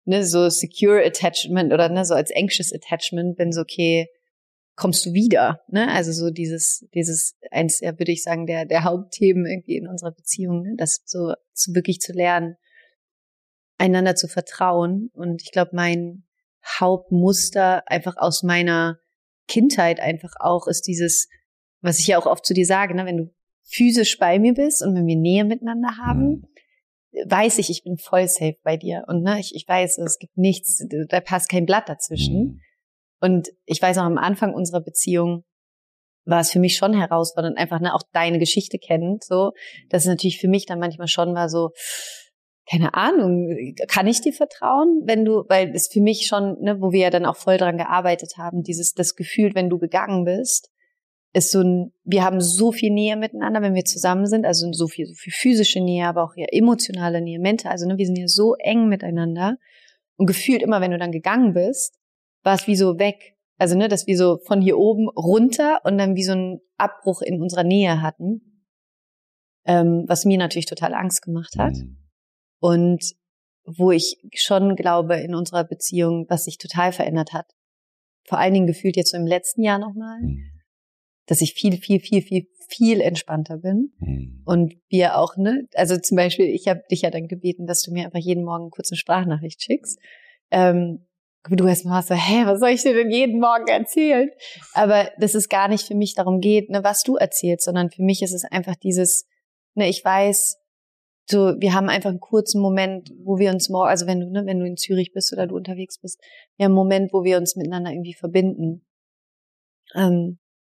ne, so secure Attachment oder ne, so als anxious Attachment bin, so okay, kommst du wieder, ne? Also so dieses, dieses eins, ja, würde ich sagen, der der Hauptthemen irgendwie in unserer Beziehung, ne? Das so, so wirklich zu lernen, einander zu vertrauen. Und ich glaube, mein Hauptmuster einfach aus meiner Kindheit einfach auch ist dieses, was ich ja auch oft zu dir sage, ne? Wenn du physisch bei mir bist und wenn wir Nähe miteinander haben, mhm. weiß ich, ich bin voll safe bei dir. Und ne, ich, ich weiß, es gibt nichts, da passt kein Blatt dazwischen. Mhm. Und ich weiß auch, am Anfang unserer Beziehung war es für mich schon herausfordernd, einfach ne, auch deine Geschichte kennend, so, dass es natürlich für mich dann manchmal schon war so, keine Ahnung, kann ich dir vertrauen, wenn du, weil es für mich schon, ne, wo wir ja dann auch voll dran gearbeitet haben, dieses, das Gefühl, wenn du gegangen bist, ist so ein, wir haben so viel Nähe miteinander, wenn wir zusammen sind, also so viel, so viel physische Nähe, aber auch ja emotionale Nähe, mental, also ne, wir sind ja so eng miteinander und gefühlt immer, wenn du dann gegangen bist, war es wie so weg, also ne, dass wir so von hier oben runter und dann wie so einen Abbruch in unserer Nähe hatten, ähm, was mir natürlich total Angst gemacht hat mhm. und wo ich schon glaube in unserer Beziehung, was sich total verändert hat, vor allen Dingen gefühlt jetzt so im letzten Jahr nochmal, mhm. dass ich viel, viel, viel, viel, viel entspannter bin mhm. und wir auch, ne, also zum Beispiel, ich habe dich ja dann gebeten, dass du mir einfach jeden Morgen kurz eine Sprachnachricht schickst, ähm, du erst mal so, hä, was soll ich dir denn jeden Morgen erzählen? Aber dass es gar nicht für mich darum geht, ne, was du erzählst, sondern für mich ist es einfach dieses, ne, ich weiß, so, wir haben einfach einen kurzen Moment, wo wir uns morgen, also wenn du, ne, wenn du in Zürich bist oder du unterwegs bist, wir haben einen Moment, wo wir uns miteinander irgendwie verbinden. Ähm,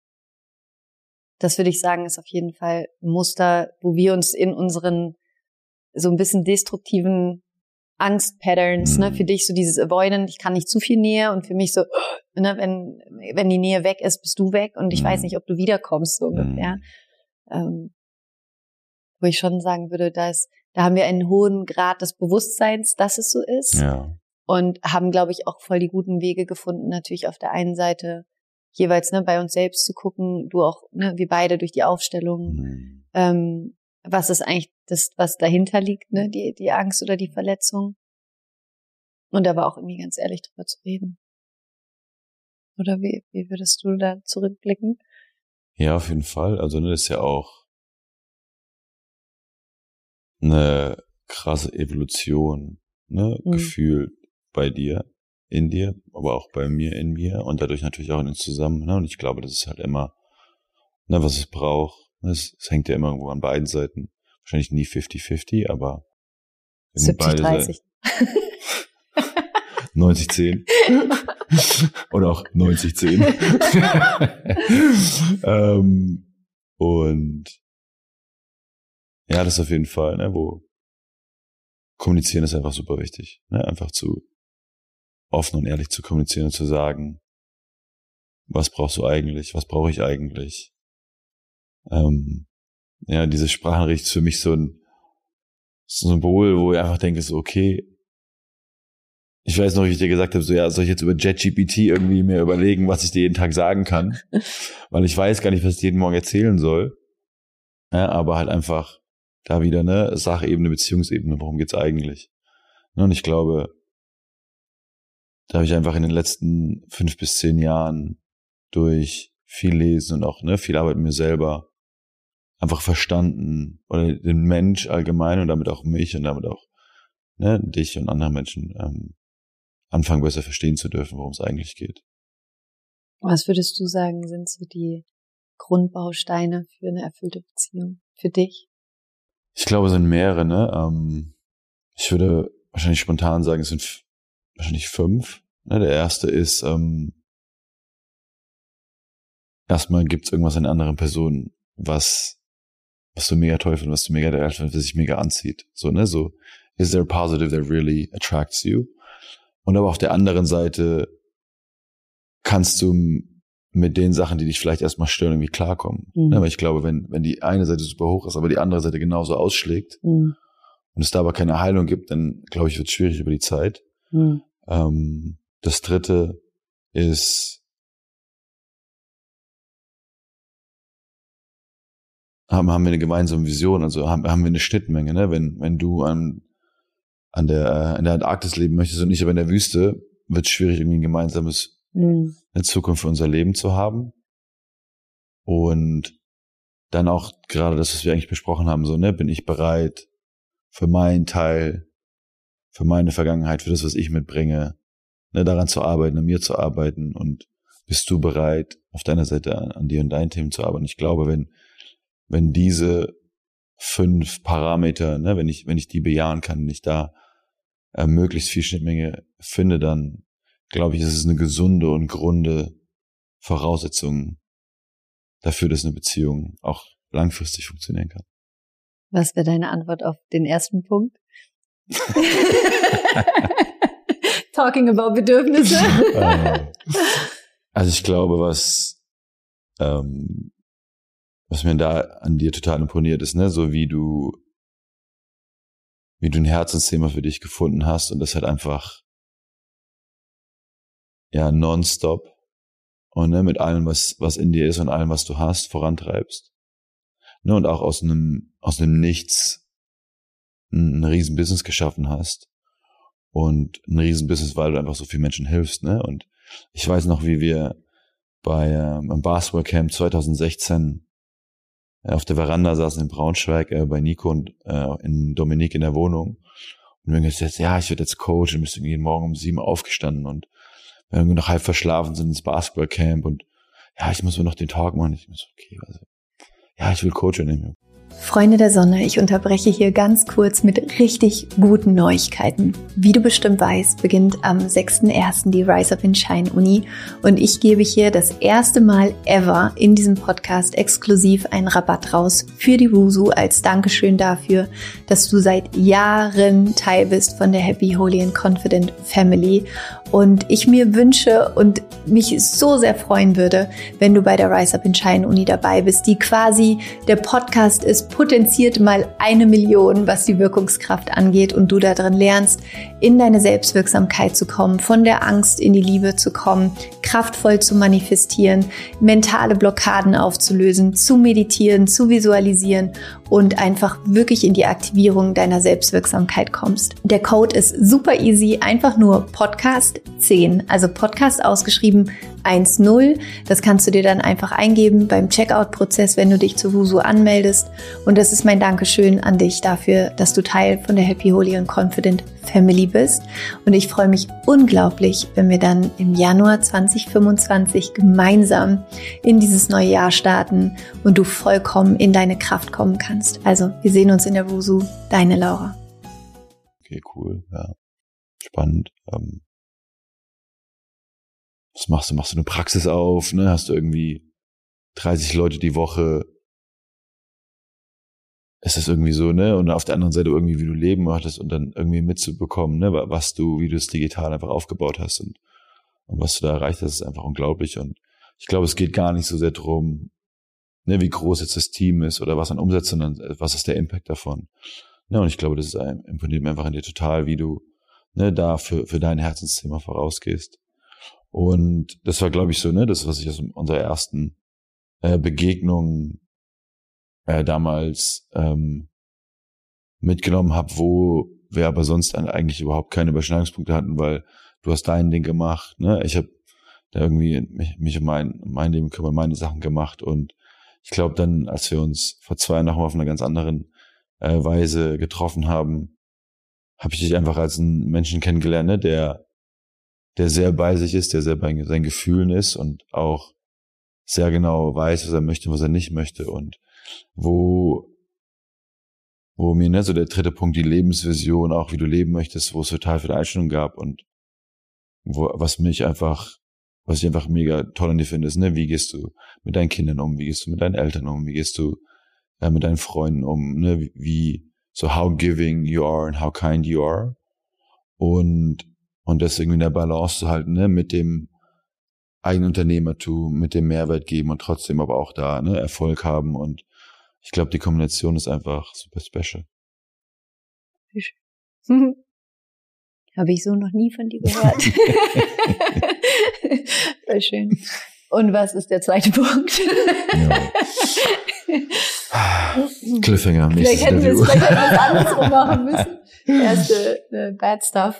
das würde ich sagen, ist auf jeden Fall ein Muster, wo wir uns in unseren so ein bisschen destruktiven Angst-Patterns, mhm. ne, für dich so dieses Avoidant, ich kann nicht zu viel Nähe und für mich so, ne, wenn wenn die Nähe weg ist, bist du weg und ich mhm. weiß nicht, ob du wiederkommst, so ungefähr. Mhm. Ähm, wo ich schon sagen würde, dass da haben wir einen hohen Grad des Bewusstseins, dass es so ist ja. und haben, glaube ich, auch voll die guten Wege gefunden, natürlich auf der einen Seite jeweils ne, bei uns selbst zu gucken, du auch, ne, wir beide durch die Aufstellung, mhm. ähm, was ist eigentlich das, was dahinter liegt, ne, die, die Angst oder die Verletzung. Und aber auch irgendwie ganz ehrlich drüber zu reden. Oder wie, wie würdest du da zurückblicken? Ja, auf jeden Fall. Also, ne, das ist ja auch eine krasse Evolution, ne, mhm. gefühlt bei dir, in dir, aber auch bei mir, in mir und dadurch natürlich auch in uns zusammen, ne, und ich glaube, das ist halt immer, ne, was es braucht. Es, es hängt ja immer irgendwo an beiden Seiten. Wahrscheinlich nie fifty fifty, aber siebzig dreißig. neunzig zehn. Oder auch neunzig zehn. ähm, und ja, das ist auf jeden Fall, ne, wo kommunizieren ist einfach super wichtig. Ne? Einfach zu offen und ehrlich zu kommunizieren und zu sagen, was brauchst du eigentlich, was brauche ich eigentlich? Ähm, ja, diese Sprachnachricht ist für mich so ein Symbol, wo ich einfach denke, so, okay, ich weiß noch, wie ich dir gesagt habe, so, ja, soll ich jetzt über ChatGPT irgendwie mir überlegen, was ich dir jeden Tag sagen kann? Weil ich weiß gar nicht, was ich jeden Morgen erzählen soll. Ja, aber halt einfach da wieder, ne, Sachebene, Beziehungsebene, worum geht's eigentlich? Und ich glaube, da habe ich einfach in den letzten fünf bis zehn Jahren durch viel Lesen und auch, ne, viel Arbeit mit mir selber einfach verstanden, oder den Mensch allgemein und damit auch mich und damit auch, ne, dich und andere Menschen, ähm, anfangen besser verstehen zu dürfen, worum es eigentlich geht. Was würdest du sagen, sind so die Grundbausteine für eine erfüllte Beziehung für dich? Ich glaube, es sind mehrere, ne? Ähm, ich würde wahrscheinlich spontan sagen, es sind f- wahrscheinlich fünf. Ne? Der erste ist, ähm, erstmal gibt es irgendwas in einer anderen Person, was, was du mega toll findest, was du mega geil findest, was dich mega anzieht. So, ne? So, is there a positive that really attracts you? Und aber auf der anderen Seite kannst du mit den Sachen, die dich vielleicht erstmal stören, irgendwie klarkommen. Mhm. Ja, aber ich glaube, wenn, wenn die eine Seite super hoch ist, aber die andere Seite genauso ausschlägt, mhm. und es da aber keine Heilung gibt, dann glaube ich, wird es schwierig über die Zeit. Mhm. Ähm, das dritte ist, haben, haben wir eine gemeinsame Vision, also haben, haben wir eine Schnittmenge, ne? Wenn, wenn du an, an der, in der Antarktis leben möchtest und ich aber in der Wüste, wird es schwierig, irgendwie ein gemeinsames, mhm. eine Zukunft für unser Leben zu haben. Und dann auch gerade das, was wir eigentlich besprochen haben, so, ne, bin ich bereit für meinen Teil, für meine Vergangenheit, für das, was ich mitbringe, ne, daran zu arbeiten, an mir zu arbeiten, und bist du bereit, auf deiner Seite an, an dir und deinen Themen zu arbeiten? Ich glaube, wenn, wenn diese fünf Parameter, ne, wenn ich, wenn ich die bejahen kann, wenn ich da äh, möglichst viel Schnittmenge finde, dann glaube ich, ist es eine gesunde und grunde Voraussetzung dafür, dass eine Beziehung auch langfristig funktionieren kann. Was wäre deine Antwort auf den ersten Punkt? Talking about Bedürfnisse. Also ich glaube, was ähm, was mir da an dir total imponiert ist, ne, so wie du wie du ein Herzensthema für dich gefunden hast und das halt einfach ja nonstop und ne, mit allem, was was in dir ist und allem, was du hast, vorantreibst. Ne, und auch aus einem aus einem Nichts ein, ein riesen Business geschaffen hast und ein riesen Business, weil du einfach so vielen Menschen hilfst, ne? Und ich weiß noch, wie wir bei ähm, im Basketballcamp zwanzig sechzehn äh, auf der Veranda saßen in Braunschweig äh, bei Nico und äh, in Dominik in der Wohnung. Und wir haben gesagt, ja, ich werde jetzt Coach und bist jeden Morgen um sieben aufgestanden und wir haben noch halb verschlafen, sind ins Basketballcamp und ja, ich muss mir noch den Talk machen. Ich muss, okay, also, ja, ich will Coach nehmen. Freunde der Sonne, ich unterbreche hier ganz kurz mit richtig guten Neuigkeiten. Wie du bestimmt weißt, beginnt am sechsten ersten die Rise Up and Shine Uni und ich gebe hier das erste Mal ever in diesem Podcast exklusiv einen Rabatt raus für die Wusu als Dankeschön dafür, dass du seit Jahren Teil bist von der Happy, Holy and Confident Family. Und ich mir wünsche und mich so sehr freuen würde, wenn du bei der Rise Up and Shine Uni dabei bist, die quasi der Podcast ist, potenziert mal eine Million, was die Wirkungskraft angeht und du da drin lernst, in deine Selbstwirksamkeit zu kommen, von der Angst in die Liebe zu kommen, kraftvoll zu manifestieren, mentale Blockaden aufzulösen, zu meditieren, zu visualisieren und einfach wirklich in die Aktivierung deiner Selbstwirksamkeit kommst. Der Code ist super easy, einfach nur Podcast zehn, also Podcast ausgeschrieben eins null. Das kannst du dir dann einfach eingeben beim Checkout-Prozess, wenn du dich zur Wusu anmeldest. Und das ist mein Dankeschön an dich dafür, dass du Teil von der Happy, Holy and Confident Family bist. Und ich freue mich unglaublich, wenn wir dann im Januar zwanzig fünfundzwanzig gemeinsam in dieses neue Jahr starten und du vollkommen in deine Kraft kommen kannst. Also, wir sehen uns in der Wusu. Deine Laura. Okay, cool. Ja, spannend. Ähm Was machst du? Machst du eine Praxis auf, ne? Hast du irgendwie dreißig Leute die Woche? Ist das irgendwie so, ne? Und auf der anderen Seite irgendwie, wie du leben möchtest und dann irgendwie mitzubekommen, ne? Was du, wie du es digital einfach aufgebaut hast und, und was du da erreicht hast, ist einfach unglaublich. Und ich glaube, es geht gar nicht so sehr drum, ne, wie groß jetzt das Team ist oder was an Umsatz, sondern was ist der Impact davon. Ne? Und ich glaube, das ist ein, imponiert mir einfach an dir total, wie du, ne, da für, für dein Herzensthema vorausgehst. Und das war, glaube ich, so, ne, das, was ich aus unserer ersten äh, Begegnung äh, damals ähm, mitgenommen habe, wo wir aber sonst eigentlich überhaupt keine Überschneidungspunkte hatten, weil du hast dein Ding gemacht, ne? Ich habe da irgendwie mich, mich um mein, um mein Leben gekümmert, meine Sachen gemacht und ich glaube dann, als wir uns vor zwei Jahren nochmal auf einer ganz anderen äh, Weise getroffen haben, habe ich dich einfach als einen Menschen kennengelernt, ne, der der sehr bei sich ist, der sehr bei seinen Gefühlen ist und auch sehr genau weiß, was er möchte und was er nicht möchte und wo wo mir, ne, so der dritte Punkt, die Lebensvision, auch wie du leben möchtest, wo es total viele Einstellungen gab und wo, was mich einfach, was ich einfach mega toll an dir finde, ist, ne, wie gehst du mit deinen Kindern um, wie gehst du mit deinen Eltern um, wie gehst du äh, mit deinen Freunden um, ne, wie, wie, so how giving you are and how kind you are und Und das irgendwie in der Balance zu halten, ne, mit dem eigenen Unternehmertum, mit dem Mehrwert geben und trotzdem aber auch da, ne, Erfolg haben. Und ich glaube, die Kombination ist einfach super special. Habe ich so noch nie von dir gehört. Voll schön. Und was ist der zweite Punkt? Ja. Cliffhanger. Vielleicht hätten wir es vielleicht etwas andersrum machen müssen. Erste äh, Bad Stuff.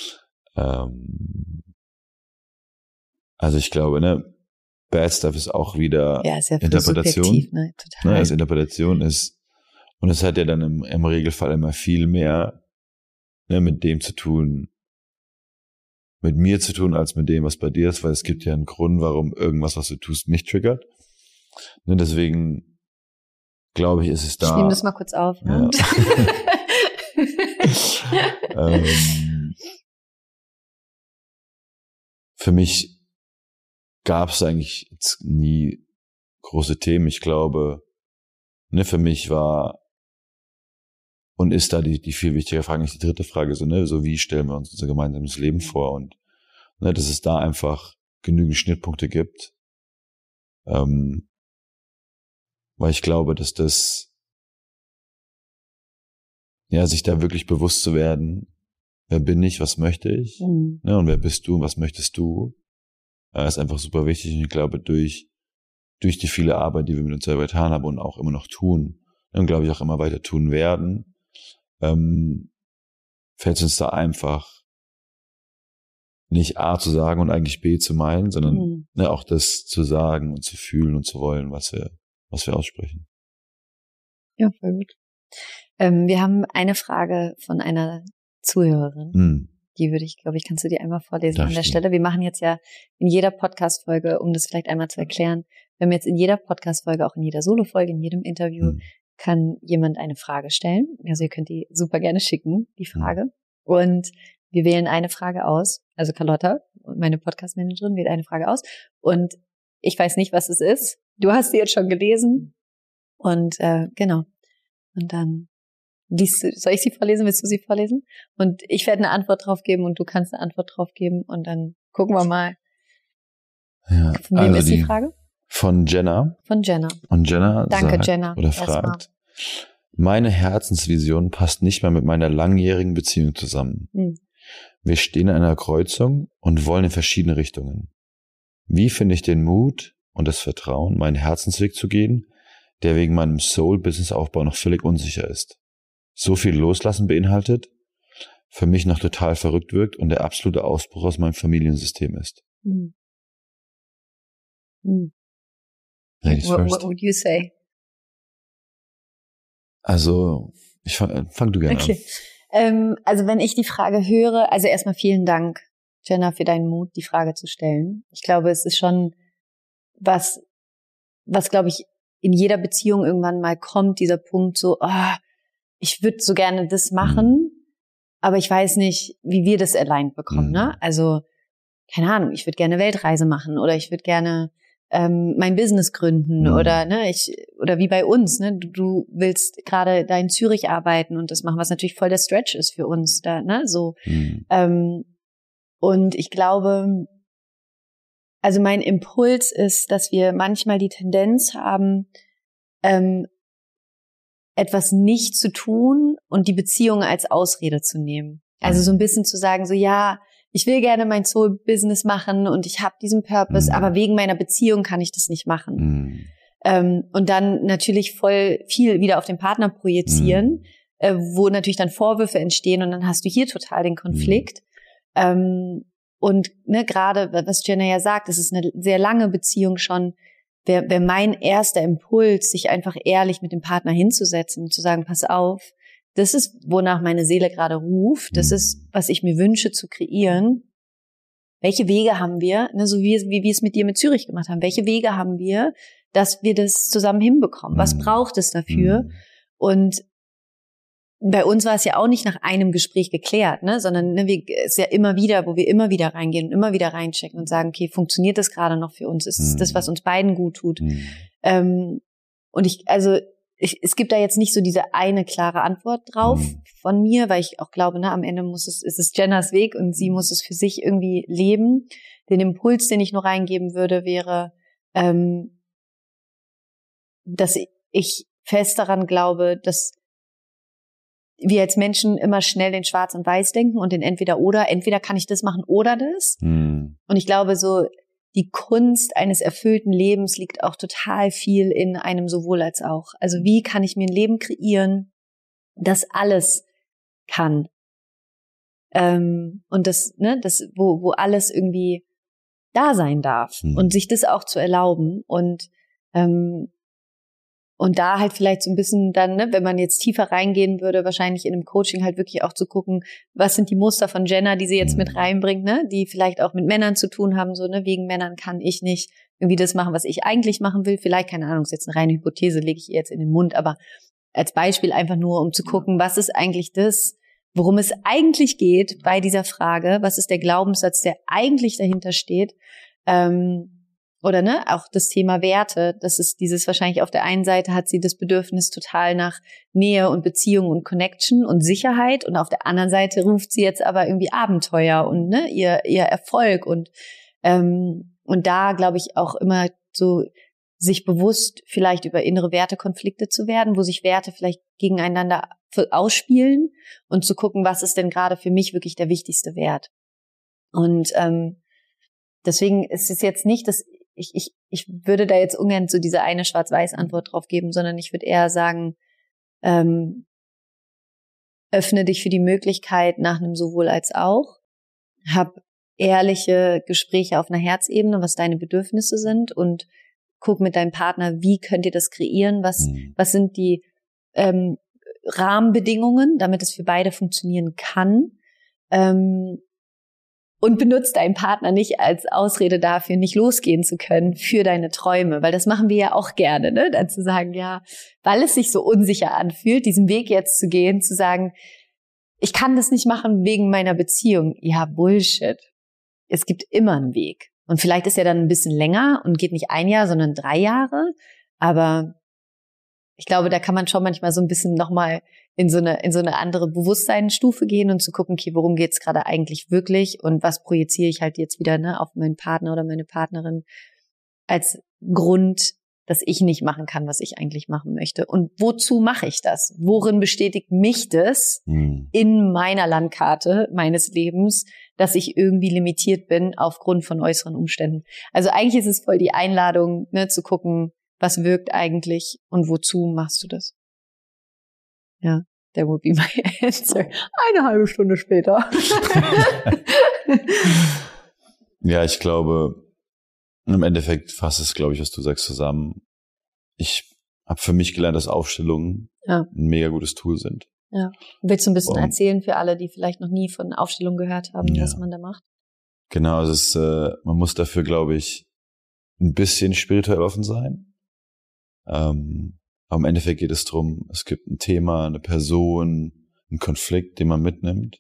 Ähm, also ich glaube, ne, Bad Stuff ist auch wieder ja, ist ja Interpretation. Subjektiv, ne? Total. Ne, also Interpretation ist, und es hat ja dann im, im Regelfall immer viel mehr ne, mit dem zu tun, mit mir zu tun, als mit dem, was bei dir ist, weil es gibt ja einen Grund, warum irgendwas, was du tust, mich triggert. Ne, deswegen glaube ich, ist es da. Ich nehme das mal kurz auf. Ja. ähm, für mich gab es eigentlich jetzt nie große Themen. Ich glaube, ne, für mich war und ist da die, die viel wichtigere Frage, nicht die dritte Frage, so, ne, so wie stellen wir uns unser gemeinsames Leben vor und ne, dass es da einfach genügend Schnittpunkte gibt. Ähm, weil ich glaube, dass das, ja, sich da wirklich bewusst zu werden, wer bin ich, was möchte ich, mhm. ne, und wer bist du, was möchtest du, äh, ist einfach super wichtig. Und ich glaube, durch, durch die viele Arbeit, die wir mit uns selber getan haben und auch immer noch tun, und glaube ich auch immer weiter tun werden, ähm, fällt es uns da einfach nicht A zu sagen und eigentlich B zu meinen, sondern mhm. ne, auch das zu sagen und zu fühlen und zu wollen, was wir, was wir aussprechen. Ja, voll gut. Ähm, wir haben eine Frage von einer Zuhörerin. Mhm. Die würde ich, glaube ich, kannst du dir einmal vorlesen Darf an der Stelle. Wir machen jetzt ja in jeder Podcast-Folge, um das vielleicht einmal zu erklären, wir haben jetzt in jeder Podcast-Folge, auch in jeder Solo-Folge, in jedem Interview, mhm. kann jemand eine Frage stellen. Also ihr könnt die super gerne schicken, die Frage. Mhm. Und wir wählen eine Frage aus. Also Carlotta, meine Podcast-Managerin, wählt eine Frage aus. Und ich weiß nicht, was es ist. Du hast sie jetzt schon gelesen. Und äh, genau. Und dann liest du, soll ich sie vorlesen? Willst du sie vorlesen? Und ich werde eine Antwort drauf geben und du kannst eine Antwort drauf geben. Und dann gucken wir mal. Ja, von wem also ist die, die Frage? Von Jenna. Von Jenna. Und Jenna Danke, sagt Jenna. oder fragt, meine Herzensvision passt nicht mehr mit meiner langjährigen Beziehung zusammen. Hm. Wir stehen an einer Kreuzung und wollen in verschiedene Richtungen. Wie finde ich den Mut und das Vertrauen, meinen Herzensweg zu gehen, der wegen meinem Soul-Business-Aufbau noch völlig unsicher ist? So viel Loslassen beinhaltet, für mich noch total verrückt wirkt und der absolute Ausbruch aus meinem Familiensystem ist. Hm. Hm. Ladies what, first. What would you say? Also, ich fang, fang du gerne okay. an. Ähm, also wenn ich die Frage höre, also erstmal vielen Dank, Jenna, für deinen Mut, die Frage zu stellen. Ich glaube, es ist schon was, was glaube ich in jeder Beziehung irgendwann mal kommt, dieser Punkt so, oh, ich würde so gerne das machen, mhm. aber ich weiß nicht, wie wir das allein bekommen. Mhm. Ne? Also, keine Ahnung, ich würde gerne eine Weltreise machen oder ich würde gerne ähm, mein Business gründen mhm. oder ne, ich oder wie bei uns, ne, du, du willst gerade da in Zürich arbeiten und das machen, was natürlich voll der Stretch ist für uns da, ne, so. Mhm. Ähm, und ich glaube, also mein Impuls ist, dass wir manchmal die Tendenz haben, ähm, etwas nicht zu tun und die Beziehung als Ausrede zu nehmen. Also so ein bisschen zu sagen, so ja, ich will gerne mein Soul-Business machen und ich habe diesen Purpose, mm. aber wegen meiner Beziehung kann ich das nicht machen. Mm. Ähm, und dann natürlich voll viel wieder auf den Partner projizieren, mm. äh, wo natürlich dann Vorwürfe entstehen und dann hast du hier total den Konflikt. Mm. Ähm, und ne, gerade, was Jenna ja sagt, es ist eine sehr lange Beziehung schon, wäre wär mein erster Impuls, sich einfach ehrlich mit dem Partner hinzusetzen und zu sagen, pass auf, das ist, wonach meine Seele gerade ruft. Das ist, was ich mir wünsche zu kreieren. Welche Wege haben wir, ne, so wie, wie wir es mit dir mit Zürich gemacht haben, welche Wege haben wir, dass wir das zusammen hinbekommen? Was braucht es dafür? Und bei uns war es ja auch nicht nach einem Gespräch geklärt, ne, sondern ne, wir, es ist ja immer wieder, wo wir immer wieder reingehen und immer wieder reinchecken und sagen, okay, funktioniert das gerade noch für uns? Ist es das, was uns beiden gut tut? Ähm, und ich, also Ich, es gibt da jetzt nicht so diese eine klare Antwort drauf mhm. von mir, weil ich auch glaube, ne, am Ende muss es, ist es Jennas Weg und sie muss es für sich irgendwie leben. Den Impuls, den ich nur reingeben würde, wäre, ähm, dass ich fest daran glaube, dass wir als Menschen immer schnell in Schwarz und Weiß denken und in entweder oder, entweder kann ich das machen oder das. Mhm. Und ich glaube so, die Kunst eines erfüllten Lebens liegt auch total viel in einem sowohl als auch. Also wie kann ich mir ein Leben kreieren, das alles kann. Ähm, und das, ne, das, wo, wo alles irgendwie da sein darf mhm. und sich das auch zu erlauben und ähm, und da halt vielleicht so ein bisschen dann, ne, wenn man jetzt tiefer reingehen würde, wahrscheinlich in einem Coaching halt wirklich auch zu gucken, was sind die Muster von Jenna, die sie jetzt mit reinbringt, ne, die vielleicht auch mit Männern zu tun haben, so, ne, wegen Männern kann ich nicht irgendwie das machen, was ich eigentlich machen will. Vielleicht, keine Ahnung, ist jetzt eine reine Hypothese, lege ich ihr jetzt in den Mund, aber als Beispiel einfach nur, um zu gucken, was ist eigentlich das, worum es eigentlich geht bei dieser Frage, was ist der Glaubenssatz, der eigentlich dahinter steht, ähm, oder ne, auch das Thema Werte, das ist dieses wahrscheinlich auf der einen Seite hat sie das Bedürfnis total nach Nähe und Beziehung und Connection und Sicherheit und auf der anderen Seite ruft sie jetzt aber irgendwie Abenteuer und ne, ihr ihr Erfolg und ähm, und da glaube ich auch immer so sich bewusst vielleicht über innere Wertekonflikte zu werden, wo sich Werte vielleicht gegeneinander ausspielen und zu gucken, was ist denn gerade für mich wirklich der wichtigste Wert. Und ähm, deswegen ist es jetzt nicht, dass Ich, ich, ich würde da jetzt ungern so diese eine Schwarz-Weiß-Antwort drauf geben, sondern ich würde eher sagen, ähm, öffne dich für die Möglichkeit nach einem sowohl als auch, hab ehrliche Gespräche auf einer Herzebene, was deine Bedürfnisse sind und guck mit deinem Partner, wie könnt ihr das kreieren, was, mhm. was sind die ähm, Rahmenbedingungen, damit es für beide funktionieren kann. Ähm, Und benutzt deinen Partner nicht als Ausrede dafür, nicht losgehen zu können für deine Träume. Weil das machen wir ja auch gerne, ne? Dann zu sagen, ja, weil es sich so unsicher anfühlt, diesen Weg jetzt zu gehen, zu sagen, ich kann das nicht machen wegen meiner Beziehung. Ja, Bullshit. Es gibt immer einen Weg. Und vielleicht ist er dann ein bisschen länger und geht nicht ein Jahr, sondern drei Jahre. Aber ich glaube, da kann man schon manchmal so ein bisschen nochmal in so eine, in so eine andere Bewusstseinsstufe gehen und zu gucken, okay, worum geht's gerade eigentlich wirklich und was projiziere ich halt jetzt wieder, ne, auf meinen Partner oder meine Partnerin als Grund, dass ich nicht machen kann, was ich eigentlich machen möchte. Und wozu mache ich das? Worin bestätigt mich das hm. in meiner Landkarte meines Lebens, dass ich irgendwie limitiert bin aufgrund von äußeren Umständen? Also eigentlich ist es voll die Einladung, ne, zu gucken, was wirkt eigentlich und wozu machst du das? Ja, that would be my answer. Eine halbe Stunde später. Ja, ich glaube, im Endeffekt fasst es, glaube ich, was du sagst, zusammen. Ich habe für mich gelernt, dass Aufstellungen ja. ein mega gutes Tool sind. Ja. Willst du ein bisschen um, erzählen für alle, die vielleicht noch nie von Aufstellung gehört haben, ja. was man da macht? Genau, also es ist, äh, man muss dafür, glaube ich, ein bisschen spirituell offen sein. Ähm, aber im Endeffekt geht es darum, es gibt ein Thema, eine Person, einen Konflikt, den man mitnimmt.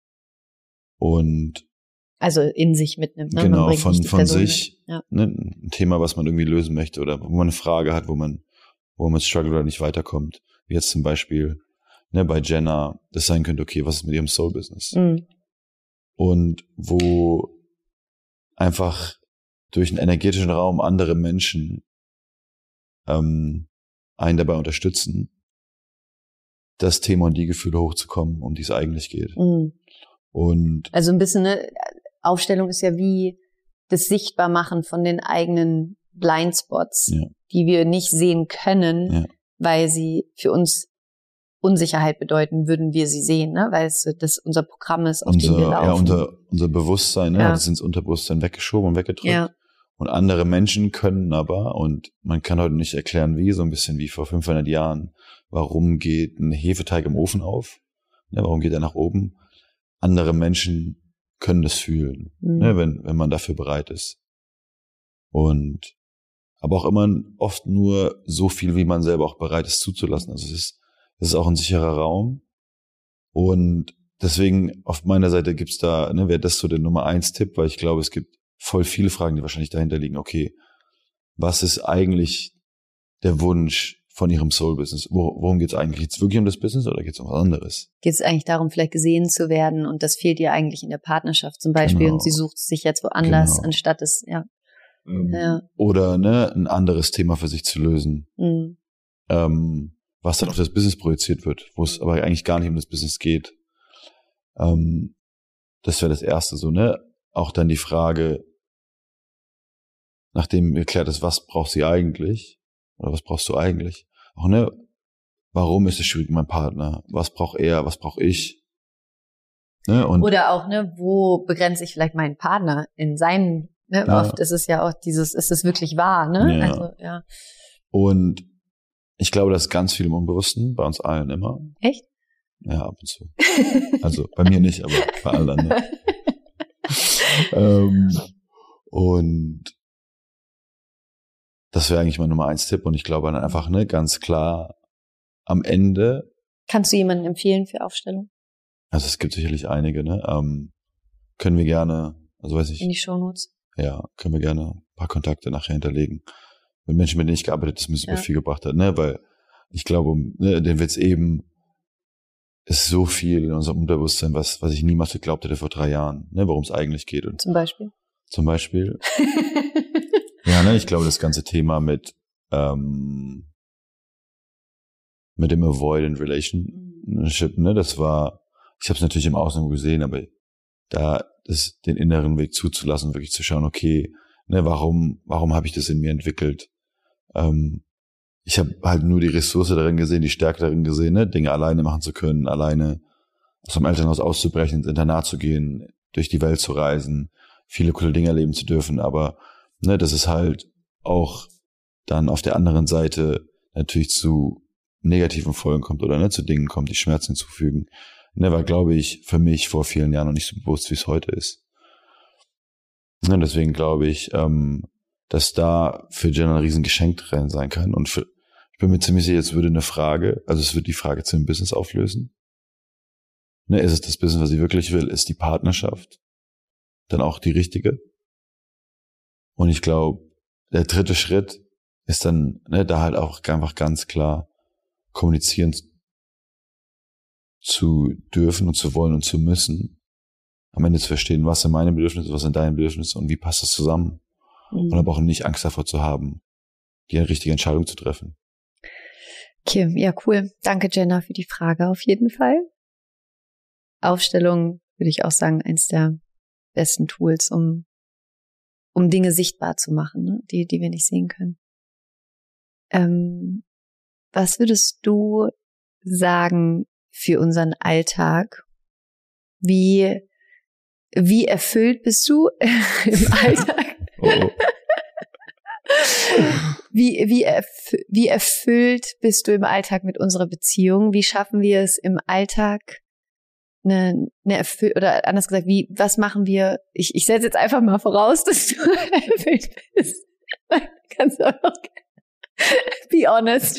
Und also in sich mitnimmt, ne? Genau, von, von sich, ja. ne? Ein Thema, was man irgendwie lösen möchte oder wo man eine Frage hat, wo man, wo man struggelt oder nicht weiterkommt. Wie jetzt zum Beispiel, ne, bei Jenna, das sein könnte, okay, was ist mit ihrem Soul-Business? Mhm. Und wo einfach durch einen energetischen Raum andere Menschen ähm, einen dabei unterstützen, das Thema und die Gefühle hochzukommen, um die es eigentlich geht. Mhm. Und also ein bisschen, ne, Aufstellung ist ja wie das Sichtbarmachen von den eigenen Blindspots, ja. die wir nicht sehen können, ja. weil sie für uns Unsicherheit bedeuten, würden wir sie sehen, ne? Weil es das unser Programm ist, auf unser, dem wir laufen. Ja, unser, unser Bewusstsein, ne? Ja. Das ist ins Unterbewusstsein weggeschoben und weggedrückt. Ja. Und andere Menschen können aber, und man kann heute nicht erklären, wie, so ein bisschen wie vor fünfhundert Jahren, warum geht ein Hefeteig im Ofen auf? Ne? Warum geht er nach oben? Andere Menschen können das fühlen, mhm. ne, wenn, wenn man dafür bereit ist. Und, aber auch immer oft nur so viel, wie man selber auch bereit ist zuzulassen. Also es ist, es ist auch ein sicherer Raum. Und deswegen auf meiner Seite gibt's da, ne, wäre das so der Nummer eins Tipp, weil ich glaube, es gibt voll viele Fragen, die wahrscheinlich dahinter liegen. Okay, was ist eigentlich der Wunsch von ihrem Soul-Business? Wo, worum geht's eigentlich? Geht's wirklich um das Business oder geht's um was anderes? Geht es eigentlich darum, vielleicht gesehen zu werden und das fehlt ihr eigentlich in der Partnerschaft zum Beispiel genau. und sie sucht sich jetzt woanders, genau. anstatt es, ja. Ähm, ja. Oder ne, ein anderes Thema für sich zu lösen, mhm. ähm, was dann auf das Business projiziert wird, wo es aber eigentlich gar nicht um das Business geht. Ähm, das wäre das Erste so, ne? Auch dann die Frage, nachdem geklärt ist, was braucht sie eigentlich? Oder was brauchst du eigentlich? Auch, ne, warum ist es schwierig mit meinem Partner? Was braucht er? Was brauche ich? Ne? Und oder auch, ne, wo begrenze ich vielleicht meinen Partner in seinen, ne, ja. oft ist es ja auch dieses, ist es wirklich wahr, ne? Ja. Also, ja. Und ich glaube, das ist ganz viel im Unbewussten, bei uns allen immer. Echt? Ja, ab und zu. Also bei mir nicht, aber bei allen anderen. ähm, und das wäre eigentlich mein Nummer eins Tipp. Und ich glaube dann einfach, ne, ganz klar am Ende. Kannst du jemanden empfehlen für Aufstellung? Also es gibt sicherlich einige, ne? Ähm, können wir gerne, also weiß ich. In die Shownotes. Ja, können wir gerne ein paar Kontakte nachher hinterlegen. Mit Menschen, mit denen ich gearbeitet habe, das mir super Ja. viel gebracht hat, ne? Weil ich glaube, ne, den Witz eben ist so viel in unserem Unterbewusstsein, was, was ich niemals geglaubt hätte vor drei Jahren, ne? Worum es eigentlich geht. Und Zum Beispiel? zum Beispiel, ja, ne? Ich glaube, das ganze Thema mit, ähm, mit dem Avoidant Relationship, ne? Das war, ich habe es natürlich im Außen gesehen, aber da das, den inneren Weg zuzulassen, wirklich zu schauen, okay, ne, warum, warum habe ich das in mir entwickelt? Ähm, ich habe halt nur die Ressource darin gesehen, die Stärke darin gesehen, ne, Dinge alleine machen zu können, alleine aus dem Elternhaus auszubrechen, ins Internat zu gehen, durch die Welt zu reisen, viele coole Dinge erleben zu dürfen, aber ne, das ist halt auch dann auf der anderen Seite natürlich zu negativen Folgen kommt oder ne, zu Dingen kommt, die Schmerzen hinzufügen. Ne, war, glaube ich, für mich vor vielen Jahren noch nicht so bewusst, wie es heute ist. Ne, deswegen glaube ich, ähm, dass da für Jenna ein riesen Geschenk drin sein kann. Und für, ich bin mir ziemlich sicher, jetzt würde eine Frage, also es wird die Frage zu dem Business auflösen. Ne, ist es das Business, was sie wirklich will? Ist die Partnerschaft dann auch die richtige? Und ich glaube, der dritte Schritt ist dann, ne, da halt auch einfach ganz klar kommunizieren zu dürfen und zu wollen und zu müssen, am Ende zu verstehen, was sind meine Bedürfnisse, was sind deine Bedürfnisse und wie passt das zusammen. Mhm. Und aber auch nicht Angst davor zu haben, die richtige Entscheidung zu treffen. Okay, ja, cool. Danke, Jenna, für die Frage auf jeden Fall. Aufstellung, würde ich auch sagen, eins der besten Tools, um, um Dinge sichtbar zu machen, ne? die, die wir nicht sehen können. Ähm, was würdest du sagen für unseren Alltag? Wie, wie erfüllt bist du im Alltag? Oh, oh. Wie, wie, erf- wie erfüllt bist du im Alltag mit unserer Beziehung? Wie schaffen wir es im Alltag, eine, eine erfüllt, oder anders gesagt, wie, was machen wir? Ich, ich setze jetzt einfach mal voraus, dass du erfüllt bist. Kannst du auch be honest.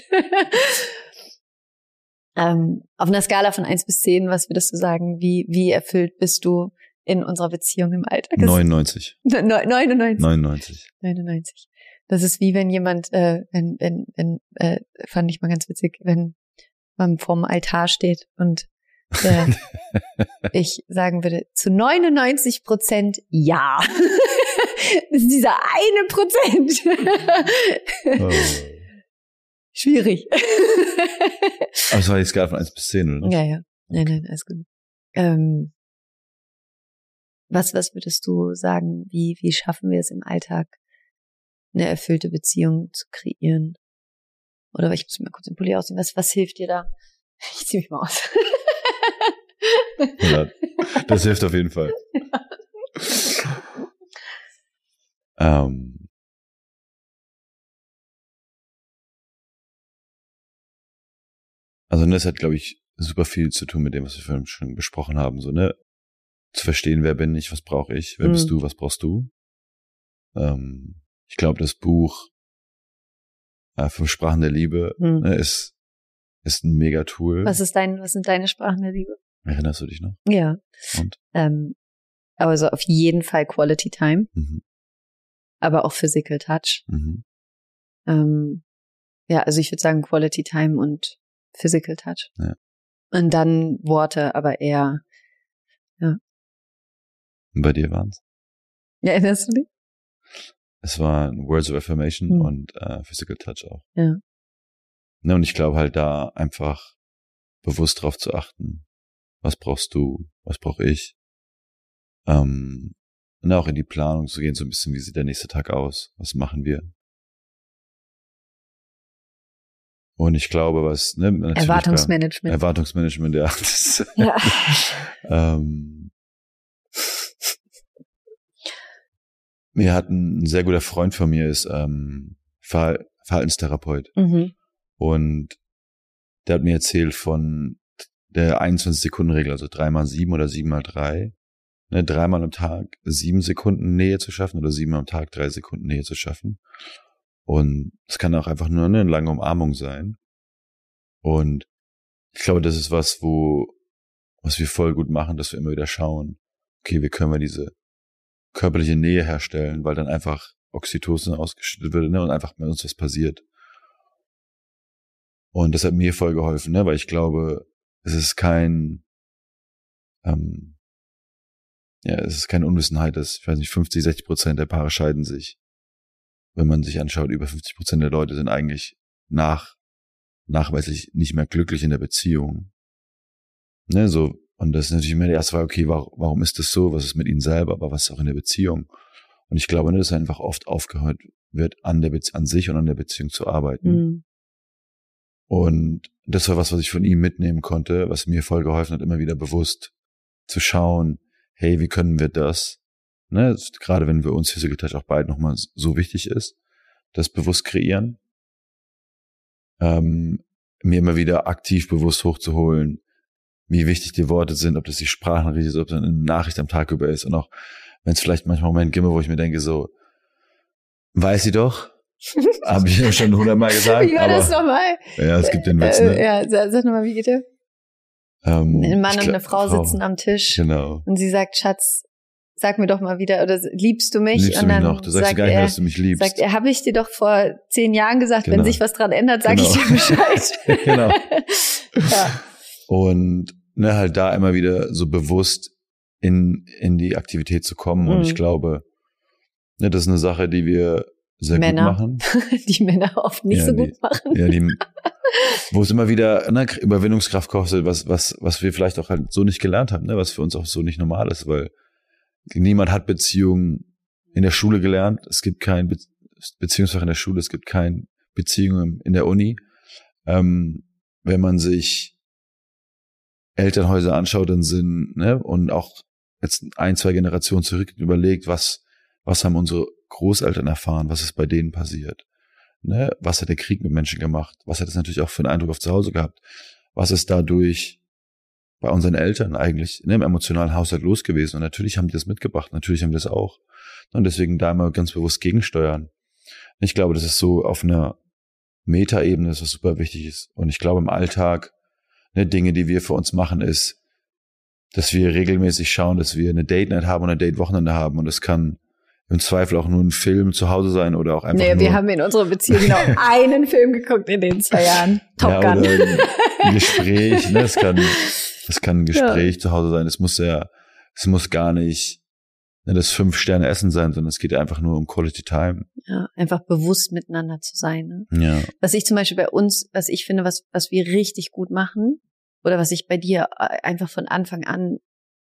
ähm, auf einer Skala von eins bis zehn, was würdest du sagen? Wie, wie erfüllt bist du in unserer Beziehung im Alltag? neunundneunzig. neunundneunzig. neunundneunzig. neunundneunzig. Das ist wie wenn jemand, äh, wenn, wenn, wenn, äh, fand ich mal ganz witzig, wenn man vorm Altar steht und äh, ich sagen würde, zu neunundneunzig Prozent ja. Das ist dieser eine Prozent. Oh. Schwierig. Aber es war die Skala von eins bis zehn, oder? Ja, ja. Nein, nein, alles gut. Ähm, was, was würdest du sagen, wie, wie schaffen wir es im Alltag, eine erfüllte Beziehung zu kreieren? Oder ich muss mir mal kurz den Pulli ausziehen. Was, was hilft dir da? Ich zieh mich mal aus. Ja, das hilft auf jeden Fall. ähm, also das hat, glaube ich, super viel zu tun mit dem, was wir vorhin schon besprochen haben. So, ne? Zu verstehen, wer bin ich, was brauche ich, wer mhm. bist du, was brauchst du. Ähm, ich glaube, das Buch äh, Fünf Sprachen der Liebe mhm. ne, ist, ist ein Mega-Tool. Was ist dein, was sind deine Sprachen der Liebe? Erinnerst du dich noch? Ja. Und? Ähm, also auf jeden Fall Quality Time. Mhm. Aber auch Physical Touch. Mhm. Ähm, ja, also ich würde sagen Quality Time und Physical Touch. Ja. Und dann Worte, aber eher, ja. Und bei dir waren's? Ja, erinnerst du dich? Es waren Words of Affirmation mhm. und äh, Physical Touch auch. Ja. Ne, und ich glaube halt da einfach bewusst drauf zu achten. Was brauchst du? Was brauche ich? Ähm, und auch in die Planung zu gehen, so ein bisschen, wie sieht der nächste Tag aus? Was machen wir? Und ich glaube, was, ne, Erwartungsmanagement. Bei, Erwartungsmanagement, ja. Das, ja. ähm, mir hat ein, ein sehr guter Freund von mir ist ähm, Ver- Verhaltenstherapeut. Mhm. Und der hat mir erzählt von der einundzwanzig-Sekunden-Regel, also drei mal sieben oder sieben mal drei. Ne, dreimal am Tag sieben Sekunden Nähe zu schaffen oder siebenmal am Tag drei Sekunden Nähe zu schaffen. Und es kann auch einfach nur eine lange Umarmung sein. Und ich glaube, das ist was, wo, was wir voll gut machen, dass wir immer wieder schauen, okay, wie können wir diese körperliche Nähe herstellen, weil dann einfach Oxytocin ausgeschüttet wird, ne, und einfach bei uns was passiert. Und das hat mir voll geholfen, ne, weil ich glaube, es ist kein, ähm, ja, es ist keine Unwissenheit, dass, ich weiß nicht, fünfzig, sechzig Prozent der Paare scheiden sich. Wenn man sich anschaut, über fünfzig Prozent der Leute sind eigentlich nach, nachweislich nicht mehr glücklich in der Beziehung. Ne, so, und das ist natürlich immer die erste Frage, okay, warum, warum ist das so? Was ist mit ihnen selber, aber was ist auch in der Beziehung? Und ich glaube, ne, dass einfach oft aufgehört wird, an der Bezie- an sich und an der Beziehung zu arbeiten. Mhm. Und das war was, was ich von ihm mitnehmen konnte, was mir voll geholfen hat, immer wieder bewusst zu schauen, hey, wie können wir das, ne, gerade wenn wir uns Physical Touch auch beide nochmal so wichtig ist, das bewusst kreieren, ähm, mir immer wieder aktiv bewusst hochzuholen, wie wichtig die Worte sind, ob das die Sprachnachricht ist, ob das eine Nachricht am Tag über ist und auch, wenn es vielleicht manchmal Momente gibt, wo ich mir denke, so, weiß sie doch, habe ich ja schon hundertmal gesagt. Wie war aber, das nochmal? Ja, es gibt den Witz, ne? Äh, ja, sag, sag nochmal, wie geht der? Ähm, Ein Mann und glaub, eine Frau, Frau sitzen am Tisch. Genau. Und sie sagt, Schatz, sag mir doch mal wieder, oder liebst du mich? Liebst und du mich dann noch? Du sagst sagt gar nicht er, mehr, dass du mich liebst. Sagt er, habe ich dir doch vor zehn Jahren gesagt, Genau. wenn sich was dran ändert, sag Genau. ich dir Bescheid. Genau. Ja. Und ne, halt da immer wieder so bewusst in in die Aktivität zu kommen. Und Mhm. ich glaube, ne, das ist eine Sache, die wir sehr Männer. gut machen. Die Männer oft nicht Ja, so die, gut machen. Ja, die, wo es immer wieder ne, Überwindungskraft kostet, was was was wir vielleicht auch halt so nicht gelernt haben, ne, was für uns auch so nicht normal ist, weil niemand hat Beziehungen in der Schule gelernt. Es gibt kein Be- Beziehungsfach in der Schule, es gibt keine Beziehungen in der Uni. Ähm, wenn man sich Elternhäuser anschaut, dann sind, ne, und auch jetzt ein, zwei Generationen zurück überlegt, was, was haben unsere Großeltern erfahren, was ist bei denen passiert, ne, was hat der Krieg mit Menschen gemacht, was hat es natürlich auch für einen Eindruck auf zu Hause gehabt, was ist dadurch bei unseren Eltern eigentlich, ne, im emotionalen Haushalt los gewesen, und natürlich haben die das mitgebracht, natürlich haben die das auch, und deswegen da immer ganz bewusst gegensteuern. Ich glaube, das ist so auf einer Metaebene, das was super wichtig ist, und ich glaube im Alltag, ne, Dinge, die wir für uns machen, ist, dass wir regelmäßig schauen, dass wir eine Date-Night haben und eine Date-Wochenende haben, und es kann im Zweifel auch nur ein Film zu Hause sein oder auch einfach nee, nur... wir haben in unserer Beziehung genau einen Film geguckt in den zwei Jahren. Top ja, Gun. oder ein, ein Gespräch, ne, es kann, es kann ein Gespräch ja. zu Hause sein, es muss ja, es muss gar nicht ne, das Fünf-Sterne-Essen sein, sondern es geht einfach nur um Quality Time. Ja, einfach bewusst miteinander zu sein. Ne? Ja. Was ich zum Beispiel bei uns, was ich finde, was, was wir richtig gut machen, oder was ich bei dir einfach von Anfang an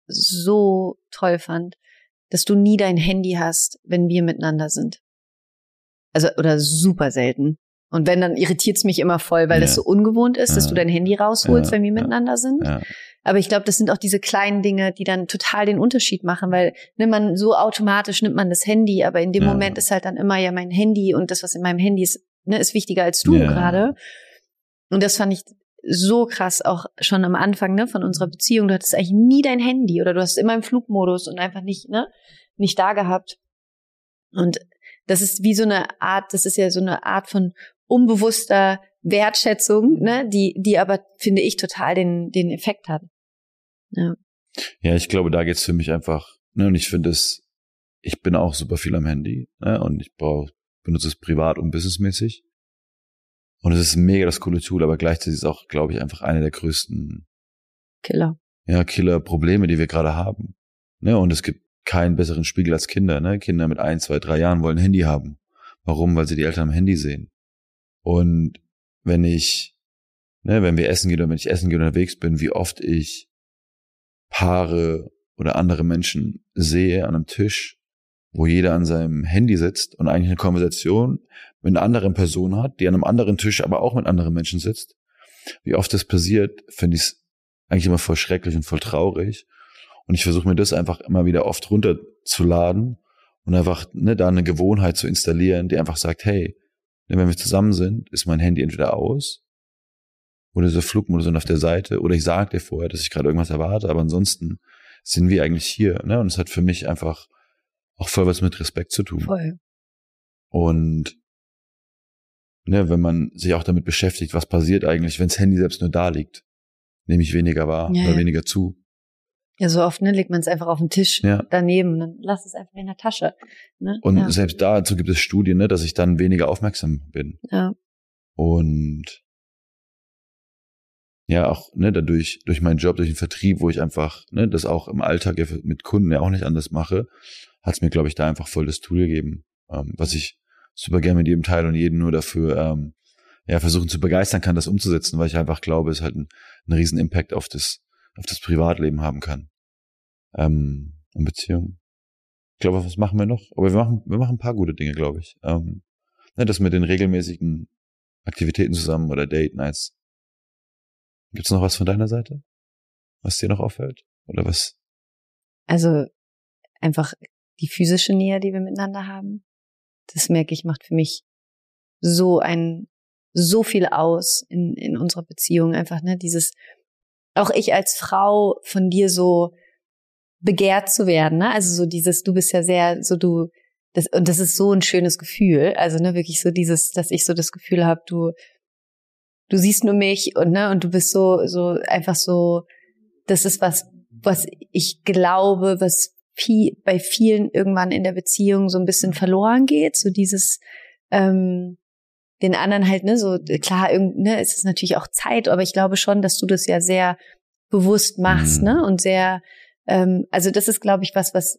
so toll fand, dass du nie dein Handy hast, wenn wir miteinander sind. Also, oder super selten. Und wenn, dann irritiert's mich immer voll, weil ja. das so ungewohnt ist, dass ja. du dein Handy rausholst, ja. wenn wir miteinander sind. Ja. Aber ich glaube, das sind auch diese kleinen Dinge, die dann total den Unterschied machen, weil ne, man so automatisch nimmt man das Handy, aber in dem ja. Moment ist halt dann immer ja mein Handy, und das, was in meinem Handy ist, ne, ist wichtiger als du ja. gerade. Und das fand ich so krass, auch schon am Anfang, ne, von unserer Beziehung. Du hattest eigentlich nie dein Handy, oder du hast immer im Flugmodus und einfach nicht, ne, nicht da gehabt. Und das ist wie so eine Art, das ist ja so eine Art von unbewusster Wertschätzung, ne, die, die aber, finde ich, total den, den Effekt hat. Ja. Ja, ich glaube, da geht's für mich einfach, ne, und ich finde es, ich bin auch super viel am Handy, ne, und ich brauche, benutze es privat und businessmäßig. Und es ist mega das coole Tool, aber gleichzeitig ist es auch, glaube ich, einfach eine der größten Killer. Ja, Killer-Probleme, die wir gerade haben. Ne, und es gibt keinen besseren Spiegel als Kinder, ne? Kinder mit ein, zwei, drei Jahren wollen ein Handy haben. Warum? Weil sie die Eltern am Handy sehen. Und wenn ich, ne, wenn wir essen gehen oder wenn ich essen gehe und unterwegs bin, wie oft ich Paare oder andere Menschen sehe an einem Tisch, wo jeder an seinem Handy sitzt und eigentlich eine Konversation mit einer anderen Person hat, die an einem anderen Tisch aber auch mit anderen Menschen sitzt. Wie oft das passiert, finde ich es eigentlich immer voll schrecklich und voll traurig. Und ich versuche mir das einfach immer wieder oft runterzuladen und einfach ne, da eine Gewohnheit zu installieren, die einfach sagt, hey, wenn wir zusammen sind, ist mein Handy entweder aus oder so Flugmodus sind auf der Seite oder ich sage dir vorher, dass ich gerade irgendwas erwarte, aber ansonsten sind wir eigentlich hier. Ne? Und es hat für mich einfach auch voll was mit Respekt zu tun. Voll. Und ne, wenn man sich auch damit beschäftigt, was passiert eigentlich, wenn das Handy selbst nur da liegt, nehme ich weniger wahr ja, oder ja. weniger zu. Ja, so oft ne, legt man es einfach auf den Tisch ja. daneben, dann lass es einfach in der Tasche. Ne? Und ja. selbst dazu gibt es Studien, ne, dass ich dann weniger aufmerksam bin. Ja. Und ja, auch ne, dadurch, durch meinen Job, durch den Vertrieb, wo ich einfach ne, das auch im Alltag mit Kunden ja auch nicht anders mache, hat es mir, glaube ich, da einfach voll das Tool gegeben, ähm, was ich super gerne mit jedem Teil und jeden nur dafür ähm, ja versuchen zu begeistern kann, das umzusetzen, weil ich einfach glaube, es halt ein, einen riesen Impact auf das auf das Privatleben haben kann. Ähm, und Beziehungen. Ich glaube, was machen wir noch? Aber wir machen wir machen ein paar gute Dinge, glaube ich. Ähm, ne, das mit den regelmäßigen Aktivitäten zusammen oder Date Nights. Gibt's noch was von deiner Seite, was dir noch auffällt? Oder was? Also einfach die physische Nähe, die wir miteinander haben. Das merke ich, macht für mich so ein so viel aus in in unserer Beziehung. Einfach ne dieses, auch ich als Frau von dir so begehrt zu werden. Ne? Also so dieses, du bist ja sehr so du das und das ist so ein schönes Gefühl. Also ne wirklich so dieses, dass ich so das Gefühl habe, du Du siehst nur mich und ne und du bist so so einfach so. Das ist was, was ich glaube, was viel, bei vielen irgendwann in der Beziehung so ein bisschen verloren geht. So dieses ähm, den anderen halt ne so klar irgend, ne es ist natürlich auch Zeit, aber ich glaube schon, dass du das ja sehr bewusst machst, mhm. ne und sehr ähm, also das ist glaube ich was was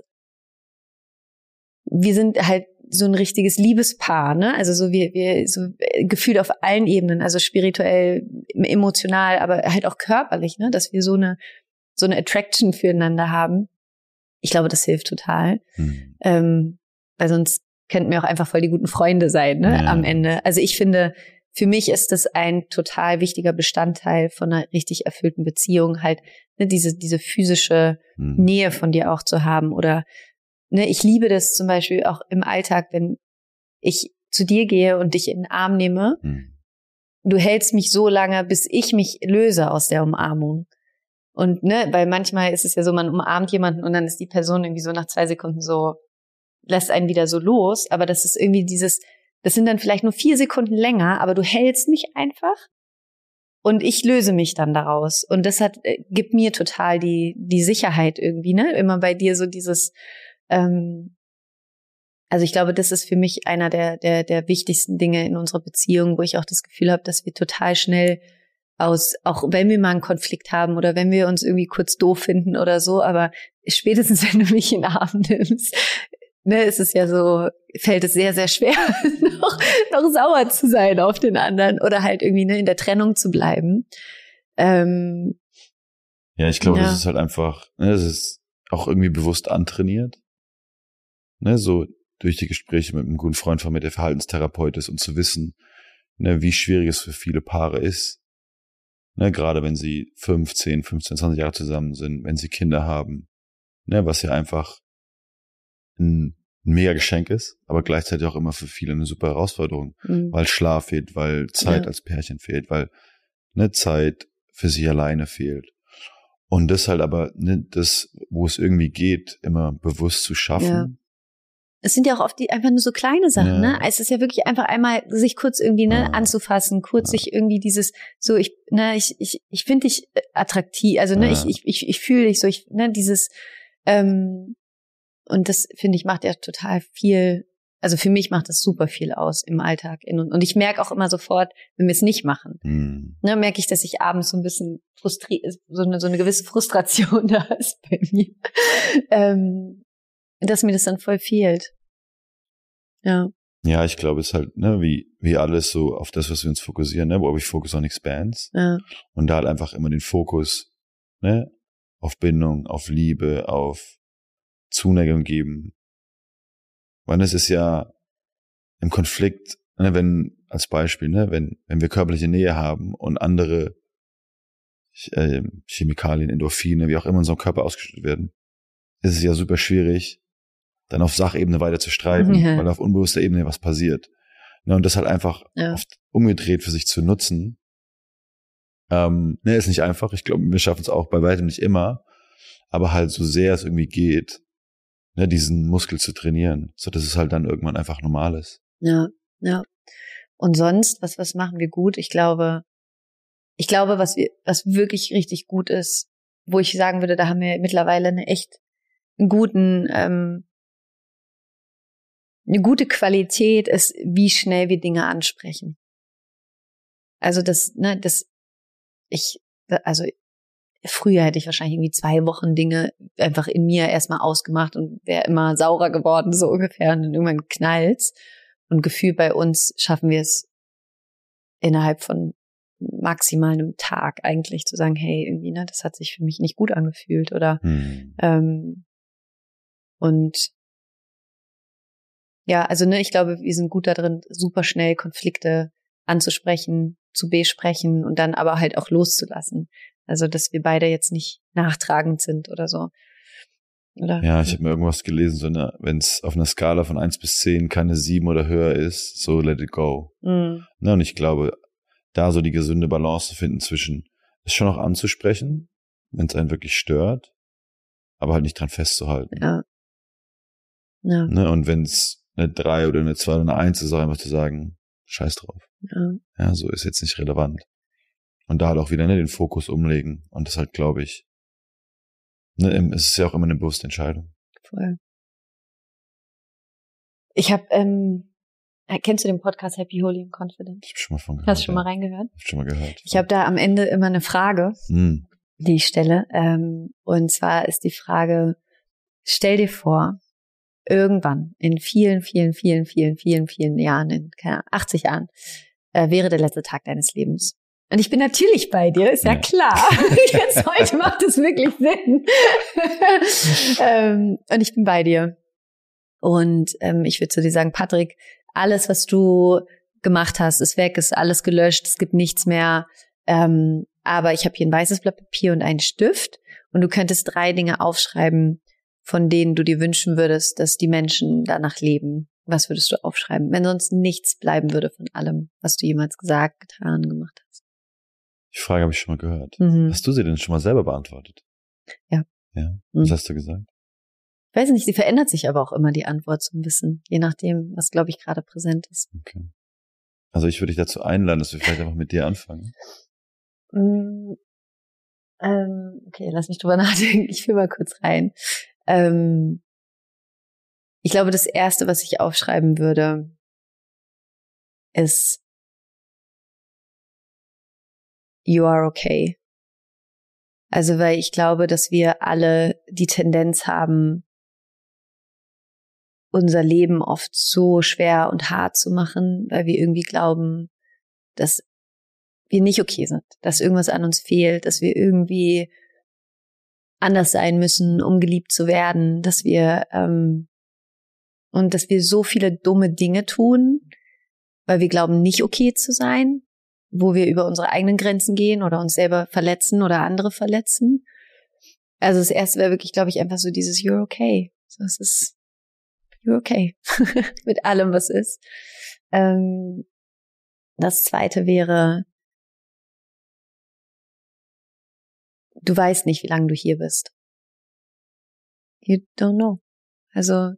wir sind halt so ein richtiges Liebespaar, ne? Also so wir wir so gefühlt auf allen Ebenen, also spirituell, emotional, aber halt auch körperlich, ne? Dass wir so eine so eine Attraction füreinander haben. Ich glaube, das hilft total, mhm. ähm, weil sonst könnten wir auch einfach voll die guten Freunde sein, ne? Ja. Am Ende. Also ich finde, für mich ist das ein total wichtiger Bestandteil von einer richtig erfüllten Beziehung, halt ne, diese diese physische mhm. Nähe von dir auch zu haben oder Ne, ich liebe das zum Beispiel auch im Alltag, wenn ich zu dir gehe und dich in den Arm nehme. Hm. Du hältst mich so lange, bis ich mich löse aus der Umarmung. Und ne, weil manchmal ist es ja so, man umarmt jemanden und dann ist die Person irgendwie so nach zwei Sekunden so, lässt einen wieder so los. Aber das ist irgendwie dieses, das sind dann vielleicht nur vier Sekunden länger, aber du hältst mich einfach und ich löse mich dann daraus. Und das hat, äh, gibt mir total die die Sicherheit irgendwie, ne? Immer bei dir so dieses also ich glaube, das ist für mich einer der der der wichtigsten Dinge in unserer Beziehung, wo ich auch das Gefühl habe, dass wir total schnell aus, auch wenn wir mal einen Konflikt haben oder wenn wir uns irgendwie kurz doof finden oder so, aber spätestens wenn du mich in den Arm nimmst, ne, ist es ja so, fällt es sehr, sehr schwer, noch, noch sauer zu sein auf den anderen oder halt irgendwie ne, in der Trennung zu bleiben. Ähm, ja, ich glaube, ja. das ist halt einfach, ne, das ist auch irgendwie bewusst antrainiert. Ne, so durch die Gespräche mit einem guten Freund von mir, der Verhaltenstherapeut ist und zu wissen, ne, wie schwierig es für viele Paare ist, ne, gerade wenn sie fünfzehn, fünfzehn, zwanzig Jahre zusammen sind, wenn sie Kinder haben, ne, was ja einfach ein, ein mega Geschenk ist, aber gleichzeitig auch immer für viele eine super Herausforderung, mhm. weil Schlaf fehlt, weil Zeit ja. als Pärchen fehlt, weil ne, Zeit für sich alleine fehlt. Und das halt aber, ne, das, wo es irgendwie geht, immer bewusst zu schaffen. Ja. Es sind ja auch oft die, einfach nur so kleine Sachen, ja. ne? Es ist ja wirklich einfach einmal sich kurz irgendwie ne ja. anzufassen, kurz ja. sich irgendwie dieses so ich ne ich ich ich finde dich attraktiv, also ne ja. ich ich ich ich fühle dich so ich ne dieses ähm, und das finde ich macht ja total viel, also für mich macht das super viel aus im Alltag in, und ich merke auch immer sofort, wenn wir es nicht machen, mhm. ne merke ich, dass ich abends so ein bisschen frustriert, so eine so eine gewisse Frustration da ist bei mir. ähm, dass mir das dann voll fehlt. Ja. Ja, ich glaube, es ist halt, ne, wie, wie alles so auf das, was wir uns fokussieren, ne, wo ich Focus on Expands. Ja. Und da halt einfach immer den Fokus, ne, auf Bindung, auf Liebe, auf Zuneigung geben. Weil es ist ja im Konflikt, ne, wenn, als Beispiel, ne, wenn, wenn wir körperliche Nähe haben und andere äh, Chemikalien, Endorphine, wie auch immer in unserem Körper ausgeschüttet werden, ist es ja super schwierig, dann auf Sachebene weiter zu streiten, ja. weil auf unbewusster Ebene was passiert. Ne, und das halt einfach ja. oft umgedreht für sich zu nutzen, ähm, ne, ist nicht einfach. Ich glaube, wir schaffen es auch bei weitem nicht immer, aber halt so sehr es irgendwie geht, ne, diesen Muskel zu trainieren, so dass es halt dann irgendwann einfach normal ist. Ja, ja. Und sonst, was, was machen wir gut? Ich glaube, ich glaube, was wir, was wirklich richtig gut ist, wo ich sagen würde, da haben wir mittlerweile eine echt, einen guten, ähm, eine gute Qualität ist, wie schnell wir Dinge ansprechen. Also das, ne, das, ich, also früher hätte ich wahrscheinlich irgendwie zwei Wochen Dinge einfach in mir erstmal ausgemacht und wäre immer saurer geworden, so ungefähr, und dann irgendwann knallt's. Und gefühlt bei uns schaffen wir es innerhalb von maximal einem Tag eigentlich zu sagen, hey, irgendwie, ne, das hat sich für mich nicht gut angefühlt oder hm. ähm, und ja, also ne, ich glaube, wir sind gut da drin, super schnell Konflikte anzusprechen, zu besprechen und dann aber halt auch loszulassen. Also, dass wir beide jetzt nicht nachtragend sind oder so. Oder? Ja, ich habe mir irgendwas gelesen, so eine, wenn es auf einer Skala von eins bis zehn keine sieben oder höher ist, so let it go. Mhm. Ne, und ich glaube, da so die gesunde Balance zu finden zwischen, es schon auch anzusprechen, wenn es einen wirklich stört, aber halt nicht dran festzuhalten. Ja. Ja. Ne, und wenn es eine drei oder eine zwei oder eine eins ist, auch einfach zu sagen, scheiß drauf. Ja. Ja, so ist jetzt nicht relevant. Und da halt auch wieder ne, den Fokus umlegen. Und das halt, glaube ich, ne, es ist ja auch immer eine bewusste Entscheidung. Voll. Ich habe, ähm, kennst du den Podcast Happy, Holy and Confident? Ich hab schon mal von gehört. Hast du schon mal reingehört? Ich hab schon mal gehört. Ich habe da am Ende immer eine Frage, hm. die ich stelle. Ähm, und zwar ist die Frage, stell dir vor, irgendwann in vielen, vielen, vielen, vielen, vielen, vielen Jahren, in keine Ahnung, achtzig Jahren, äh, wäre der letzte Tag deines Lebens. Und ich bin natürlich bei dir, ist ja, ja. klar. Jetzt heute macht es wirklich Sinn. ähm, und ich bin bei dir. Und ähm, ich würde zu dir sagen, Patrick, alles, was du gemacht hast, ist weg, ist alles gelöscht, es gibt nichts mehr. Ähm, aber ich habe hier ein weißes Blatt Papier und einen Stift. Und du könntest drei Dinge aufschreiben, von denen du dir wünschen würdest, dass die Menschen danach leben. Was würdest du aufschreiben, wenn sonst nichts bleiben würde von allem, was du jemals gesagt, getan, gemacht hast? Die Frage habe ich schon mal gehört. Mhm. Hast du sie denn schon mal selber beantwortet? Ja. Ja. Was mhm. hast du gesagt? Ich weiß nicht, sie verändert sich aber auch immer, die Antwort zum Wissen, je nachdem, was, glaube ich, gerade präsent ist. Okay. Also ich würde dich dazu einladen, dass wir vielleicht einfach mit dir anfangen. Mm, ähm, okay, lass mich drüber nachdenken. Ich fühle mal kurz rein. Ähm, ich glaube, das Erste, was ich aufschreiben würde, ist You are okay. Also, weil ich glaube, dass wir alle die Tendenz haben, unser Leben oft so schwer und hart zu machen, weil wir irgendwie glauben, dass wir nicht okay sind, dass irgendwas an uns fehlt, dass wir irgendwie anders sein müssen, um geliebt zu werden, dass wir ähm, und dass wir so viele dumme Dinge tun, weil wir glauben, nicht okay zu sein, wo wir über unsere eigenen Grenzen gehen oder uns selber verletzen oder andere verletzen. Also das Erste wäre wirklich, glaube ich, einfach so dieses You're okay. So, es ist You're okay mit allem, was ist. Ähm, das Zweite wäre, du weißt nicht, wie lange du hier bist. You don't know. Also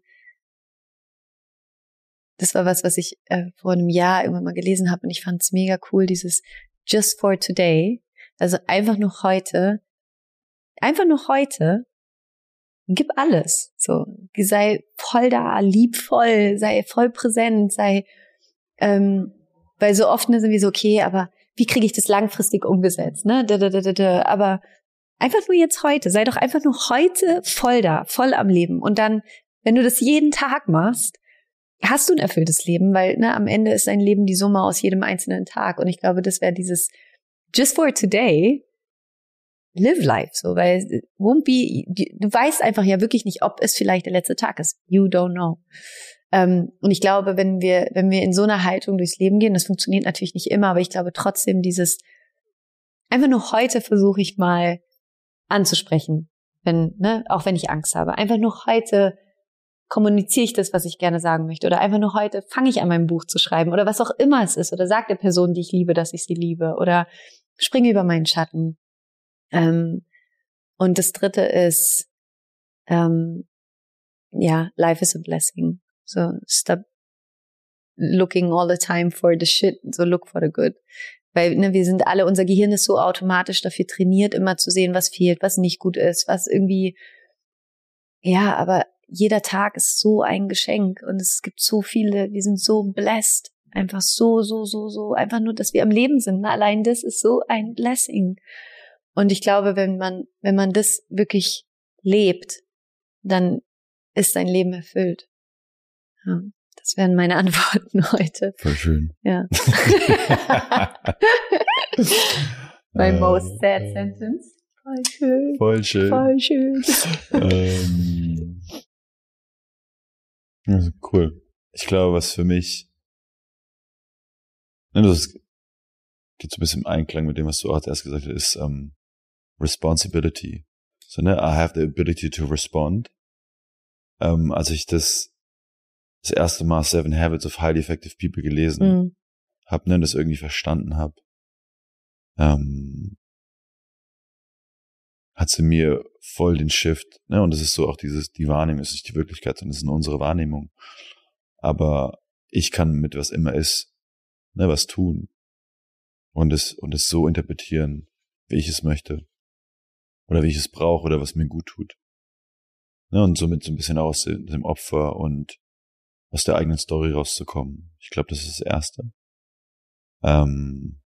das war was, was ich äh, vor einem Jahr irgendwann mal gelesen habe und ich fand es mega cool, dieses Just for today. Also einfach nur heute, einfach nur heute, gib alles. So, sei voll da, liebvoll, sei voll präsent, sei, ähm, weil so oft ne, sind wir so, okay, aber wie kriege ich das langfristig umgesetzt? Ne? Da, da, da, da, da. Aber einfach nur jetzt heute, sei doch einfach nur heute voll da, voll am Leben. Und dann, wenn du das jeden Tag machst, hast du ein erfülltes Leben, weil ne, am Ende ist dein Leben die Summe aus jedem einzelnen Tag. Und ich glaube, das wäre dieses Just for today, live life. So, weil won't be, du weißt einfach ja wirklich nicht, ob es vielleicht der letzte Tag ist. You don't know. Ähm, und ich glaube, wenn wir, wenn wir in so einer Haltung durchs Leben gehen, das funktioniert natürlich nicht immer, aber ich glaube trotzdem dieses, einfach nur heute versuche ich mal anzusprechen, wenn, ne, auch wenn ich Angst habe. Einfach nur heute kommuniziere ich das, was ich gerne sagen möchte. Oder einfach nur heute fange ich an, mein Buch zu schreiben. Oder was auch immer es ist. Oder sage der Person, die ich liebe, dass ich sie liebe. Oder springe über meinen Schatten. Ähm, und das dritte ist, ähm, ja, life is a blessing. So, stop looking all the time for the shit. So, look for the good. Weil, ne, wir sind alle, unser Gehirn ist so automatisch dafür trainiert, immer zu sehen, was fehlt, was nicht gut ist, was irgendwie, ja, aber jeder Tag ist so ein Geschenk und es gibt so viele, wir sind so blessed, einfach so, so, so, so, einfach nur, dass wir am Leben sind. Allein das ist so ein Blessing. Und ich glaube, wenn man, wenn man das wirklich lebt, dann ist dein Leben erfüllt. Ja, das wären meine Antworten heute. Voll schön. Ja. My most sad sentence. Voll schön. Voll schön. Voll schön. ähm, also cool. Ich glaube, was für mich, ne, das geht so ein bisschen im Einklang mit dem, was du auch erst gesagt hast, ist um, Responsibility. So, ne, I have the ability to respond. Ähm, als ich das das erste Mal Seven Habits of Highly Effective People gelesen Mhm. habe, ne, das irgendwie verstanden habe, ähm, hat sie mir voll den Shift, ne, und das ist so auch dieses, die Wahrnehmung, das ist nicht die Wirklichkeit, sondern das ist nur unsere Wahrnehmung. Aber ich kann mit was immer ist, ne, was tun und es, und es so interpretieren, wie ich es möchte. Oder wie ich es brauche oder was mir gut tut. Ne, und somit so ein bisschen aus dem Opfer und aus der eigenen Story rauszukommen. Ich glaube, das ist das Erste. Ähm,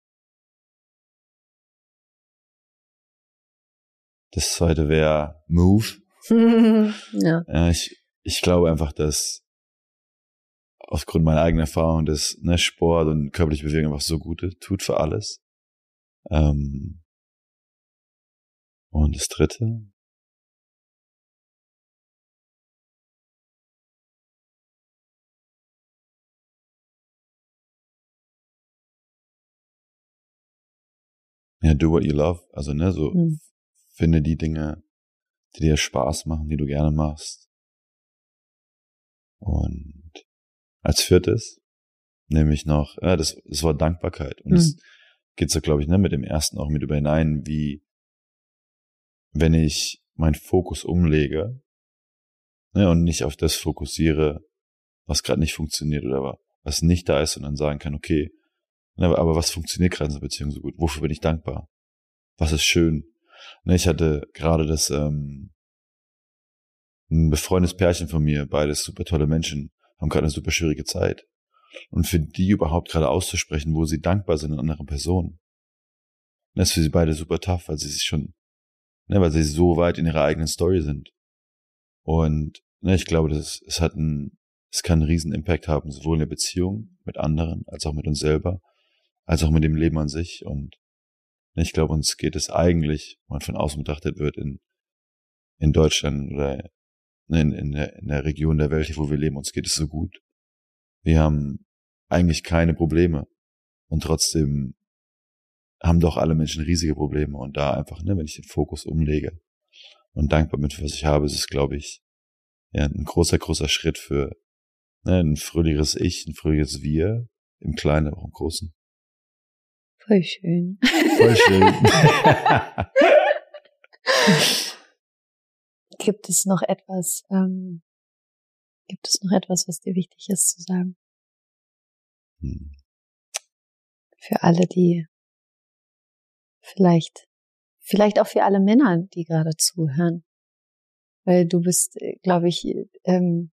das Zweite wäre Move. Ja. Ja, ich, ich glaube einfach, dass aufgrund meiner eigenen Erfahrung, dass, ne, Sport und körperliche Bewegung einfach so gut tut für alles. Ähm, und das Dritte? Ja, do what you love. Also, ne, so Mhm. finde die Dinge, die dir Spaß machen, die du gerne machst. Und als Viertes nehme ich noch, ja, das, das Wort Dankbarkeit. Und es Mhm. geht so, glaube ich, ne, mit dem ersten auch mit über hinein, wie wenn ich meinen Fokus umlege, ne, und nicht auf das fokussiere, was gerade nicht funktioniert oder was nicht da ist, und dann sagen kann, okay, ne, aber was funktioniert gerade in unserer Beziehung so gut? Wofür bin ich dankbar? Was ist schön? Ne, ich hatte gerade das, ähm, ein befreundetes Pärchen von mir, beides super tolle Menschen, haben gerade eine super schwierige Zeit. Und für die überhaupt gerade auszusprechen, wo sie dankbar sind an anderen Personen, das ist für sie beide super tough, weil sie sich schon, ne, weil sie so weit in ihrer eigenen Story sind. Und ne, ich glaube, das, es hat einen, es kann einen riesen Impact haben, sowohl in der Beziehung mit anderen, als auch mit uns selber, als auch mit dem Leben an sich. Und ne, ich glaube, uns geht es eigentlich, wenn man von außen betrachtet wird, in, in Deutschland oder in, in, der, in der Region der Welt, wo wir leben, uns geht es so gut. Wir haben eigentlich keine Probleme. Und trotzdem haben doch alle Menschen riesige Probleme. Und da einfach, ne, wenn ich den Fokus umlege und dankbar bin für was ich habe, ist es, glaube ich, ja, ein großer, großer Schritt für, ne, ein fröhlicheres Ich, ein fröhliches Wir, im Kleinen, aber auch im Großen. Voll schön. Voll schön. Gibt es noch etwas, ähm, gibt es noch etwas, was dir wichtig ist zu sagen? Hm. Für alle, die vielleicht, vielleicht auch für alle Männer, die gerade zuhören. Weil du bist, glaube ich, ähm,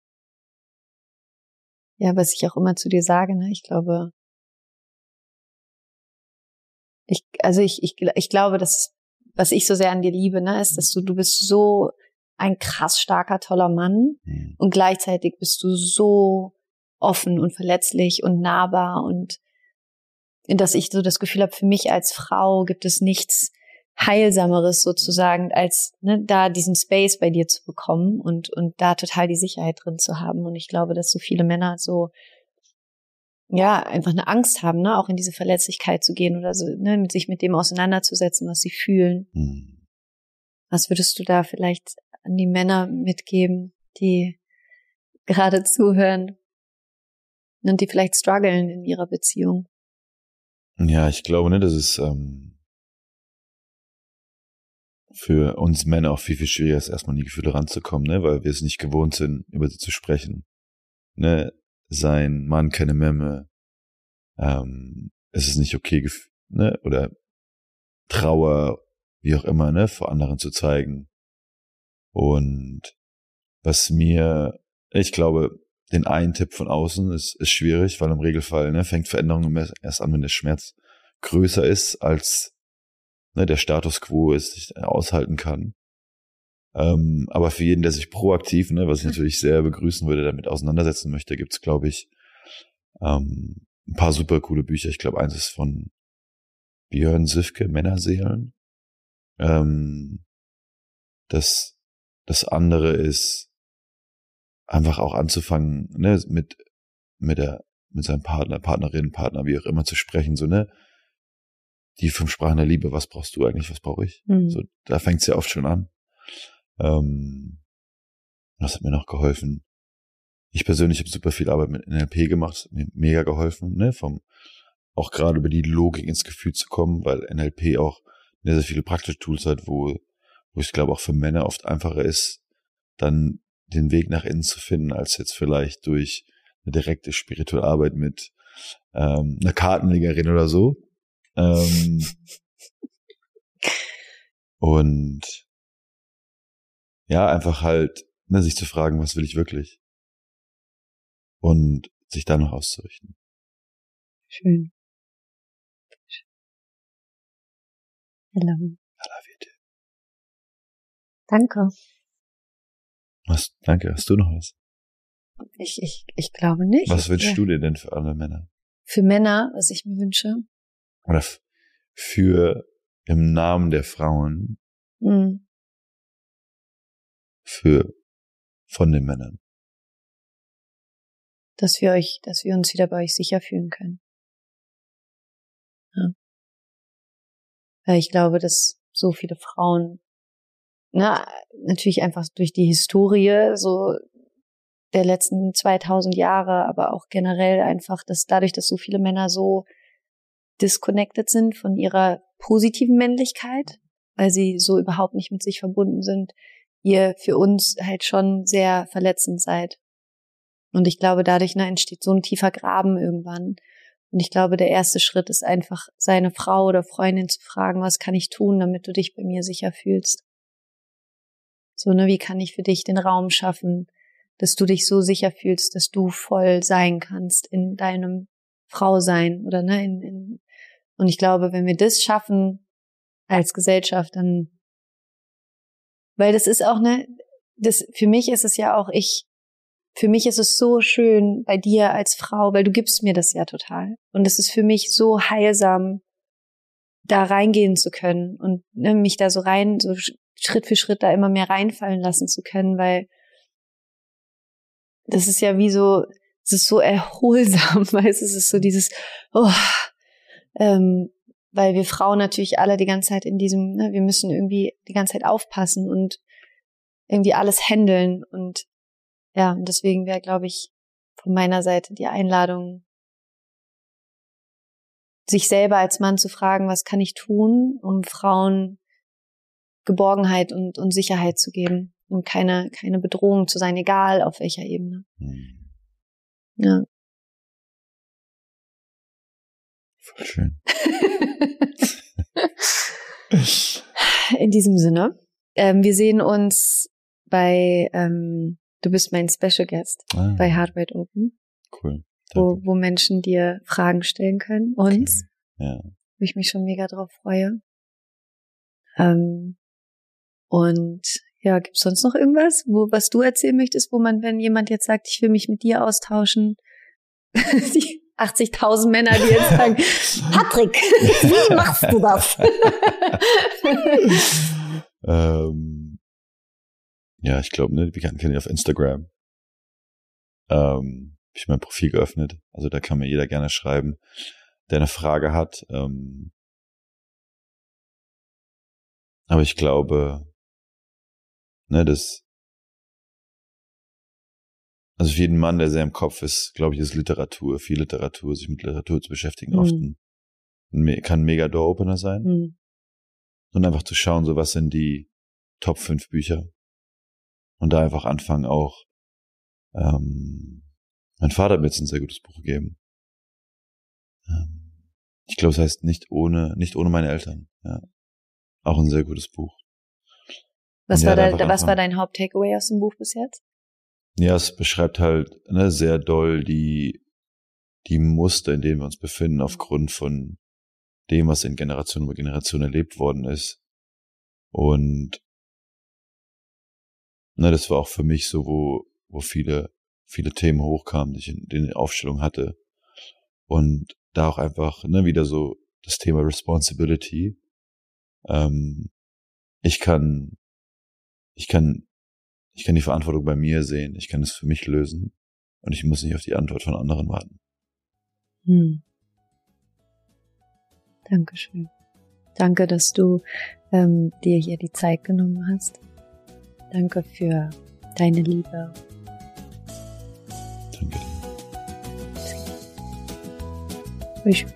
ja, was ich auch immer zu dir sage, ne, ich glaube, ich, also ich, ich, ich glaube, dass, was ich so sehr an dir liebe, ne, ist, dass du, du bist so ein krass starker, toller Mann, Hm. und gleichzeitig bist du so offen und verletzlich und nahbar, und dass ich so das Gefühl habe, für mich als Frau gibt es nichts Heilsameres sozusagen, als ne, da diesen Space bei dir zu bekommen und und da total die Sicherheit drin zu haben. Und ich glaube, dass so viele Männer so ja einfach eine Angst haben, ne, auch in diese Verletzlichkeit zu gehen oder so, ne, mit sich mit dem auseinanderzusetzen, was sie fühlen. Mhm. Was würdest du da vielleicht an die Männer mitgeben, die gerade zuhören und die vielleicht strugglen in ihrer Beziehung? Ja, ich glaube, ne, das ist ähm, für uns Männer auch viel, viel schwieriger ist, erstmal an die Gefühle ranzukommen, ne, weil wir es nicht gewohnt sind, über sie zu sprechen. Ne, sein Mann, keine Memme, ähm, es ist nicht okay, gef- ne, oder Trauer, wie auch immer, ne, vor anderen zu zeigen. Und was mir, ich glaube, den einen Tipp von außen ist, ist schwierig, weil im Regelfall, ne, fängt Veränderung immer erst an, wenn der Schmerz größer ist, als ne, der Status quo ist, sich aushalten kann. Ähm, aber für jeden, der sich proaktiv, ne, was ich natürlich sehr begrüßen würde, damit auseinandersetzen möchte, gibt's, glaube ich, ähm, ein paar super coole Bücher. Ich glaube, eins ist von Björn Süfke, Männerseelen. Ähm, das, das andere ist einfach auch anzufangen, ne, mit, mit der, mit seinem Partner, Partnerin, Partner, wie auch immer zu sprechen, so, ne, die fünf Sprachen der Liebe, was brauchst du eigentlich, was brauche ich? Mhm. So, da fängt's ja oft schon an. Ähm, das hat mir noch geholfen. Ich persönlich habe super viel Arbeit mit N L P gemacht, hat mir mega geholfen, ne, vom, auch gerade über die Logik ins Gefühl zu kommen, weil N L P auch sehr, sehr viele praktische Tools hat, wo, wo ich glaube auch für Männer oft einfacher ist, dann den Weg nach innen zu finden, als jetzt vielleicht durch eine direkte spirituelle Arbeit mit ähm, einer Kartenlegerin oder so. Ähm, und ja, einfach halt, ne, sich zu fragen, was will ich wirklich? Und sich da noch auszurichten. Schön. I love you. I love you too. Danke. Was, danke, hast du noch was? Ich, ich, ich glaube nicht. Was wünschst ja. du dir denn für alle Männer? Für Männer, was ich mir wünsche? Oder f- für im Namen der Frauen, Mhm. für von den Männern. Dass wir euch, dass wir uns wieder bei euch sicher fühlen können. Ja. Weil ich glaube, dass so viele Frauen, na, natürlich einfach durch die Historie, so der letzten zweitausend Jahre, aber auch generell einfach, dass dadurch, dass so viele Männer so disconnected sind von ihrer positiven Männlichkeit, weil sie so überhaupt nicht mit sich verbunden sind, ihr für uns halt schon sehr verletzend seid. Und ich glaube, dadurch ne, entsteht so ein tiefer Graben irgendwann. Und ich glaube, der erste Schritt ist einfach, seine Frau oder Freundin zu fragen, was kann ich tun, damit du dich bei mir sicher fühlst? So, ne, wie kann ich für dich den Raum schaffen, dass du dich so sicher fühlst, dass du voll sein kannst in deinem Frausein oder ne, in, in und ich glaube, wenn wir das schaffen als Gesellschaft, dann, weil das ist auch ne, das für mich ist es ja auch ich, für mich ist es so schön bei dir als Frau, weil du gibst mir das ja total und es ist für mich so heilsam, da reingehen zu können und ne, mich da so rein, so Schritt für Schritt da immer mehr reinfallen lassen zu können, weil das ist ja wie so, es ist so erholsam, weißt du, es ist so dieses, oh, ähm, weil wir Frauen natürlich alle die ganze Zeit in diesem, ne, wir müssen irgendwie die ganze Zeit aufpassen und irgendwie alles handeln und ja, und deswegen wäre, glaube ich, von meiner Seite die Einladung, sich selber als Mann zu fragen, was kann ich tun, um Frauen Geborgenheit und, und Sicherheit zu geben und keine, keine Bedrohung zu sein, egal auf welcher Ebene. Hm. Ja. Voll schön. In diesem Sinne, ähm, wir sehen uns bei, ähm, du bist mein Special Guest Ah, bei Heart Wide Open, cool. wo, Danke. wo Menschen dir Fragen stellen können, uns, Okay. Ja. wo ich mich schon mega drauf freue. Ähm, und ja, gibt's sonst noch irgendwas, wo was du erzählen möchtest, wo man, wenn jemand jetzt sagt, ich will mich mit dir austauschen, achtzigtausend Männer, die jetzt sagen, Patrick, wie machst du das? ähm, ja, ich glaube, ne, wir kennen ihn auf Instagram. Ähm, habe ich mein Profil geöffnet. Also da kann mir jeder gerne schreiben, der eine Frage hat. Ähm, aber ich glaube, ne, das, also für jeden Mann, der sehr im Kopf ist, glaube ich, ist Literatur, viel Literatur, sich mit Literatur zu beschäftigen, mhm. oft ein, ein, kann ein mega Door-Opener sein. Mhm. Und einfach zu schauen, so was sind die Top fünf Bücher. Und da einfach anfangen auch, ähm, mein Vater hat mir jetzt ein sehr gutes Buch gegeben. Ähm, ich glaube, es heißt nicht ohne, nicht ohne meine Eltern. Ja. Auch ein sehr gutes Buch. Was war, dein, was war dein Haupt-Takeaway aus dem Buch bis jetzt? Ja, es beschreibt halt ne, sehr doll die, die Muster, in denen wir uns befinden, aufgrund von dem, was in Generation über Generation erlebt worden ist. Und ne, das war auch für mich so, wo, wo viele, viele Themen hochkamen, die ich in, in der Aufstellung hatte. Und da auch einfach ne, wieder so das Thema Responsibility. Ähm, ich kann, ich kann, ich kann die Verantwortung bei mir sehen. Ich kann es für mich lösen. Und ich muss nicht auf die Antwort von anderen warten. Hm. Dankeschön. Danke, dass du ähm, dir hier die Zeit genommen hast. Danke für deine Liebe. Danke dir. Ich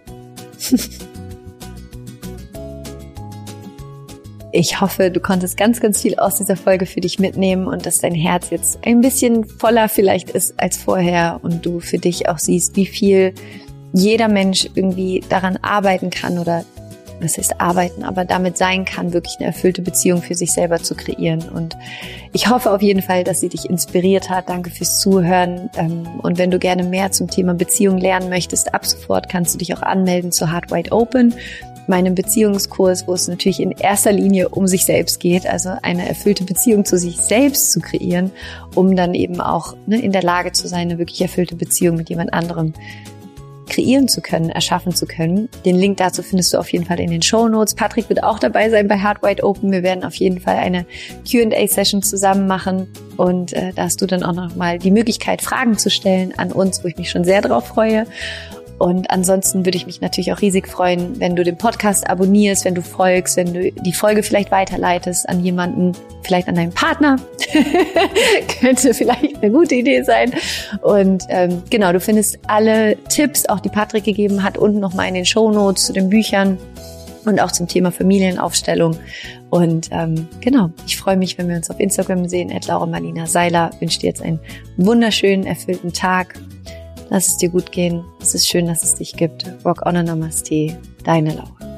Ich hoffe, du konntest ganz, ganz viel aus dieser Folge für dich mitnehmen und dass dein Herz jetzt ein bisschen voller vielleicht ist als vorher und du für dich auch siehst, wie viel jeder Mensch irgendwie daran arbeiten kann oder was heißt arbeiten, aber damit sein kann, wirklich eine erfüllte Beziehung für sich selber zu kreieren. Und ich hoffe auf jeden Fall, dass sie dich inspiriert hat. Danke fürs Zuhören. Und wenn du gerne mehr zum Thema Beziehung lernen möchtest, ab sofort kannst du dich auch anmelden zu Heart Wide Open, meinem Beziehungskurs, wo es natürlich in erster Linie um sich selbst geht, also eine erfüllte Beziehung zu sich selbst zu kreieren, um dann eben auch ne, in der Lage zu sein, eine wirklich erfüllte Beziehung mit jemand anderem kreieren zu können, erschaffen zu können. Den Link dazu findest du auf jeden Fall in den Shownotes. Patrick wird auch dabei sein bei Heart Wide Open. Wir werden auf jeden Fall eine Q and A-Session zusammen machen und äh, da hast du dann auch noch mal die Möglichkeit, Fragen zu stellen an uns, wo ich mich schon sehr drauf freue. Und ansonsten würde ich mich natürlich auch riesig freuen, wenn du den Podcast abonnierst, wenn du folgst, wenn du die Folge vielleicht weiterleitest an jemanden, vielleicht an deinen Partner. Könnte vielleicht eine gute Idee sein. Und ähm, genau, du findest alle Tipps, auch die Patrick gegeben hat, unten nochmal in den Shownotes zu den Büchern und auch zum Thema Familienaufstellung. Und ähm, genau, ich freue mich, wenn wir uns auf Instagram sehen, at Laura Marlina Seiler. Ich wünsche dir jetzt einen wunderschönen, erfüllten Tag. Lass es dir gut gehen. Es ist schön, dass es dich gibt. Rock on a Namaste. Deine Laura.